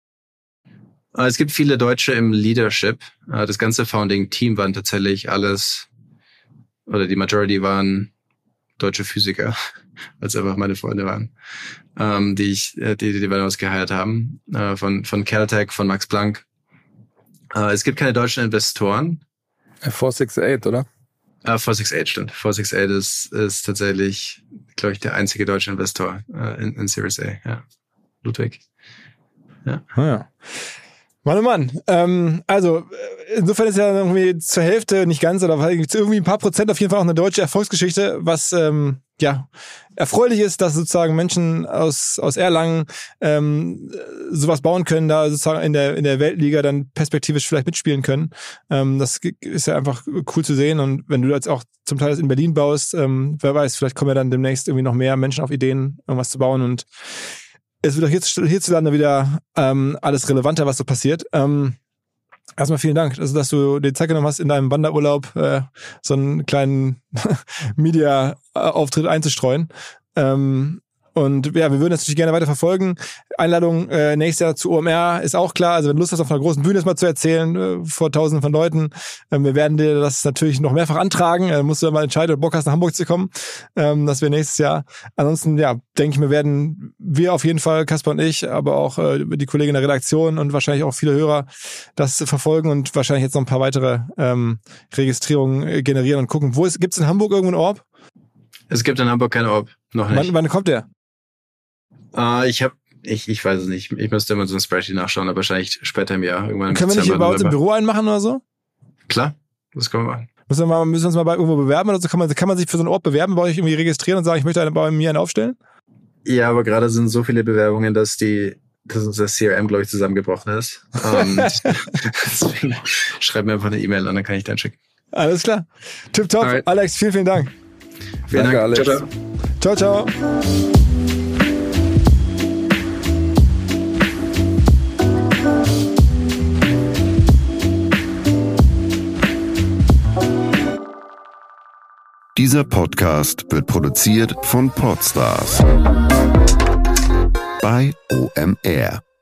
Es gibt viele Deutsche im Leadership. Das ganze Founding-Team waren tatsächlich alles oder die Majority waren deutsche Physiker, weil es einfach meine Freunde waren, ähm, die ich, die, die wir uns geheiert haben, äh, von, von Caltech, von Max Planck. Äh, es gibt keine deutschen Investoren. vier sechs acht, oder? Äh, vier sechs acht, stimmt. vier sechs acht ist, ist tatsächlich, glaube ich, der einzige deutsche Investor äh, in, in Series A, ja. Ludwig. Ja. Ah, ja. Mann, oh Mann. Ähm, also, insofern ist ja irgendwie zur Hälfte, nicht ganz, oder irgendwie ein paar Prozent auf jeden Fall auch eine deutsche Erfolgsgeschichte, was, ähm, ja, erfreulich ist, dass sozusagen Menschen aus, aus Erlangen, ähm, sowas bauen können, da sozusagen in der, in der Weltliga dann perspektivisch vielleicht mitspielen können. Ähm, das ist ja einfach cool zu sehen. Und wenn du jetzt auch zum Teil das in Berlin baust, ähm, wer weiß, vielleicht kommen ja dann demnächst irgendwie noch mehr Menschen auf Ideen, irgendwas zu bauen, und es wird auch hier, hierzulande wieder ähm, alles relevanter, was so passiert. Ähm, erstmal vielen Dank, also, dass du dir Zeit genommen hast, in deinem Wanderurlaub äh, so einen kleinen Media-Auftritt einzustreuen. Ähm, und ja, wir würden das natürlich gerne weiter verfolgen. Einladung äh, nächstes Jahr zu O M R ist auch klar. Also wenn du Lust hast, auf einer großen Bühne das mal zu erzählen, äh, vor tausenden von Leuten, äh, wir werden dir das natürlich noch mehrfach antragen. Äh, musst du dann mal entscheiden, ob du Bock hast, nach Hamburg zu kommen. Ähm, das wäre nächstes Jahr. Ansonsten, ja, denke ich, wir werden, wir auf jeden Fall, Kasper und ich, aber auch äh, die Kollegin der Redaktion und wahrscheinlich auch viele Hörer, das verfolgen und wahrscheinlich jetzt noch ein paar weitere ähm, Registrierungen äh, generieren und gucken. Wo ist, gibt's in Hamburg irgendwo einen Orb? Es gibt in Hamburg keinen Orb, noch nicht. Wann, wann kommt der? Uh, ich habe, ich ich weiß es nicht. Ich müsste immer so ein Spreadsheet nachschauen, aber wahrscheinlich später im Jahr. Irgendwann im Können wir nicht hier bei uns im Büro einmachen oder so? Klar, das können wir machen. Müssen wir, mal, müssen wir uns mal bei irgendwo bewerben oder so? Kann man, kann man sich für so einen Ort bewerben, bei euch irgendwie registrieren und sagen, ich möchte eine, bei mir einen aufstellen? Ja, aber gerade sind so viele Bewerbungen, dass die, dass unser C R M, glaube ich, zusammengebrochen ist. Und deswegen schreib mir einfach eine E-Mail und dann kann ich dann schicken. Alles klar. Tipptopp. Alright. Alex, vielen, vielen Dank. Vielen Danke, Dank, Alex. Ciao, ciao. ciao, ciao. Dieser Podcast wird produziert von Podstars bei O M R.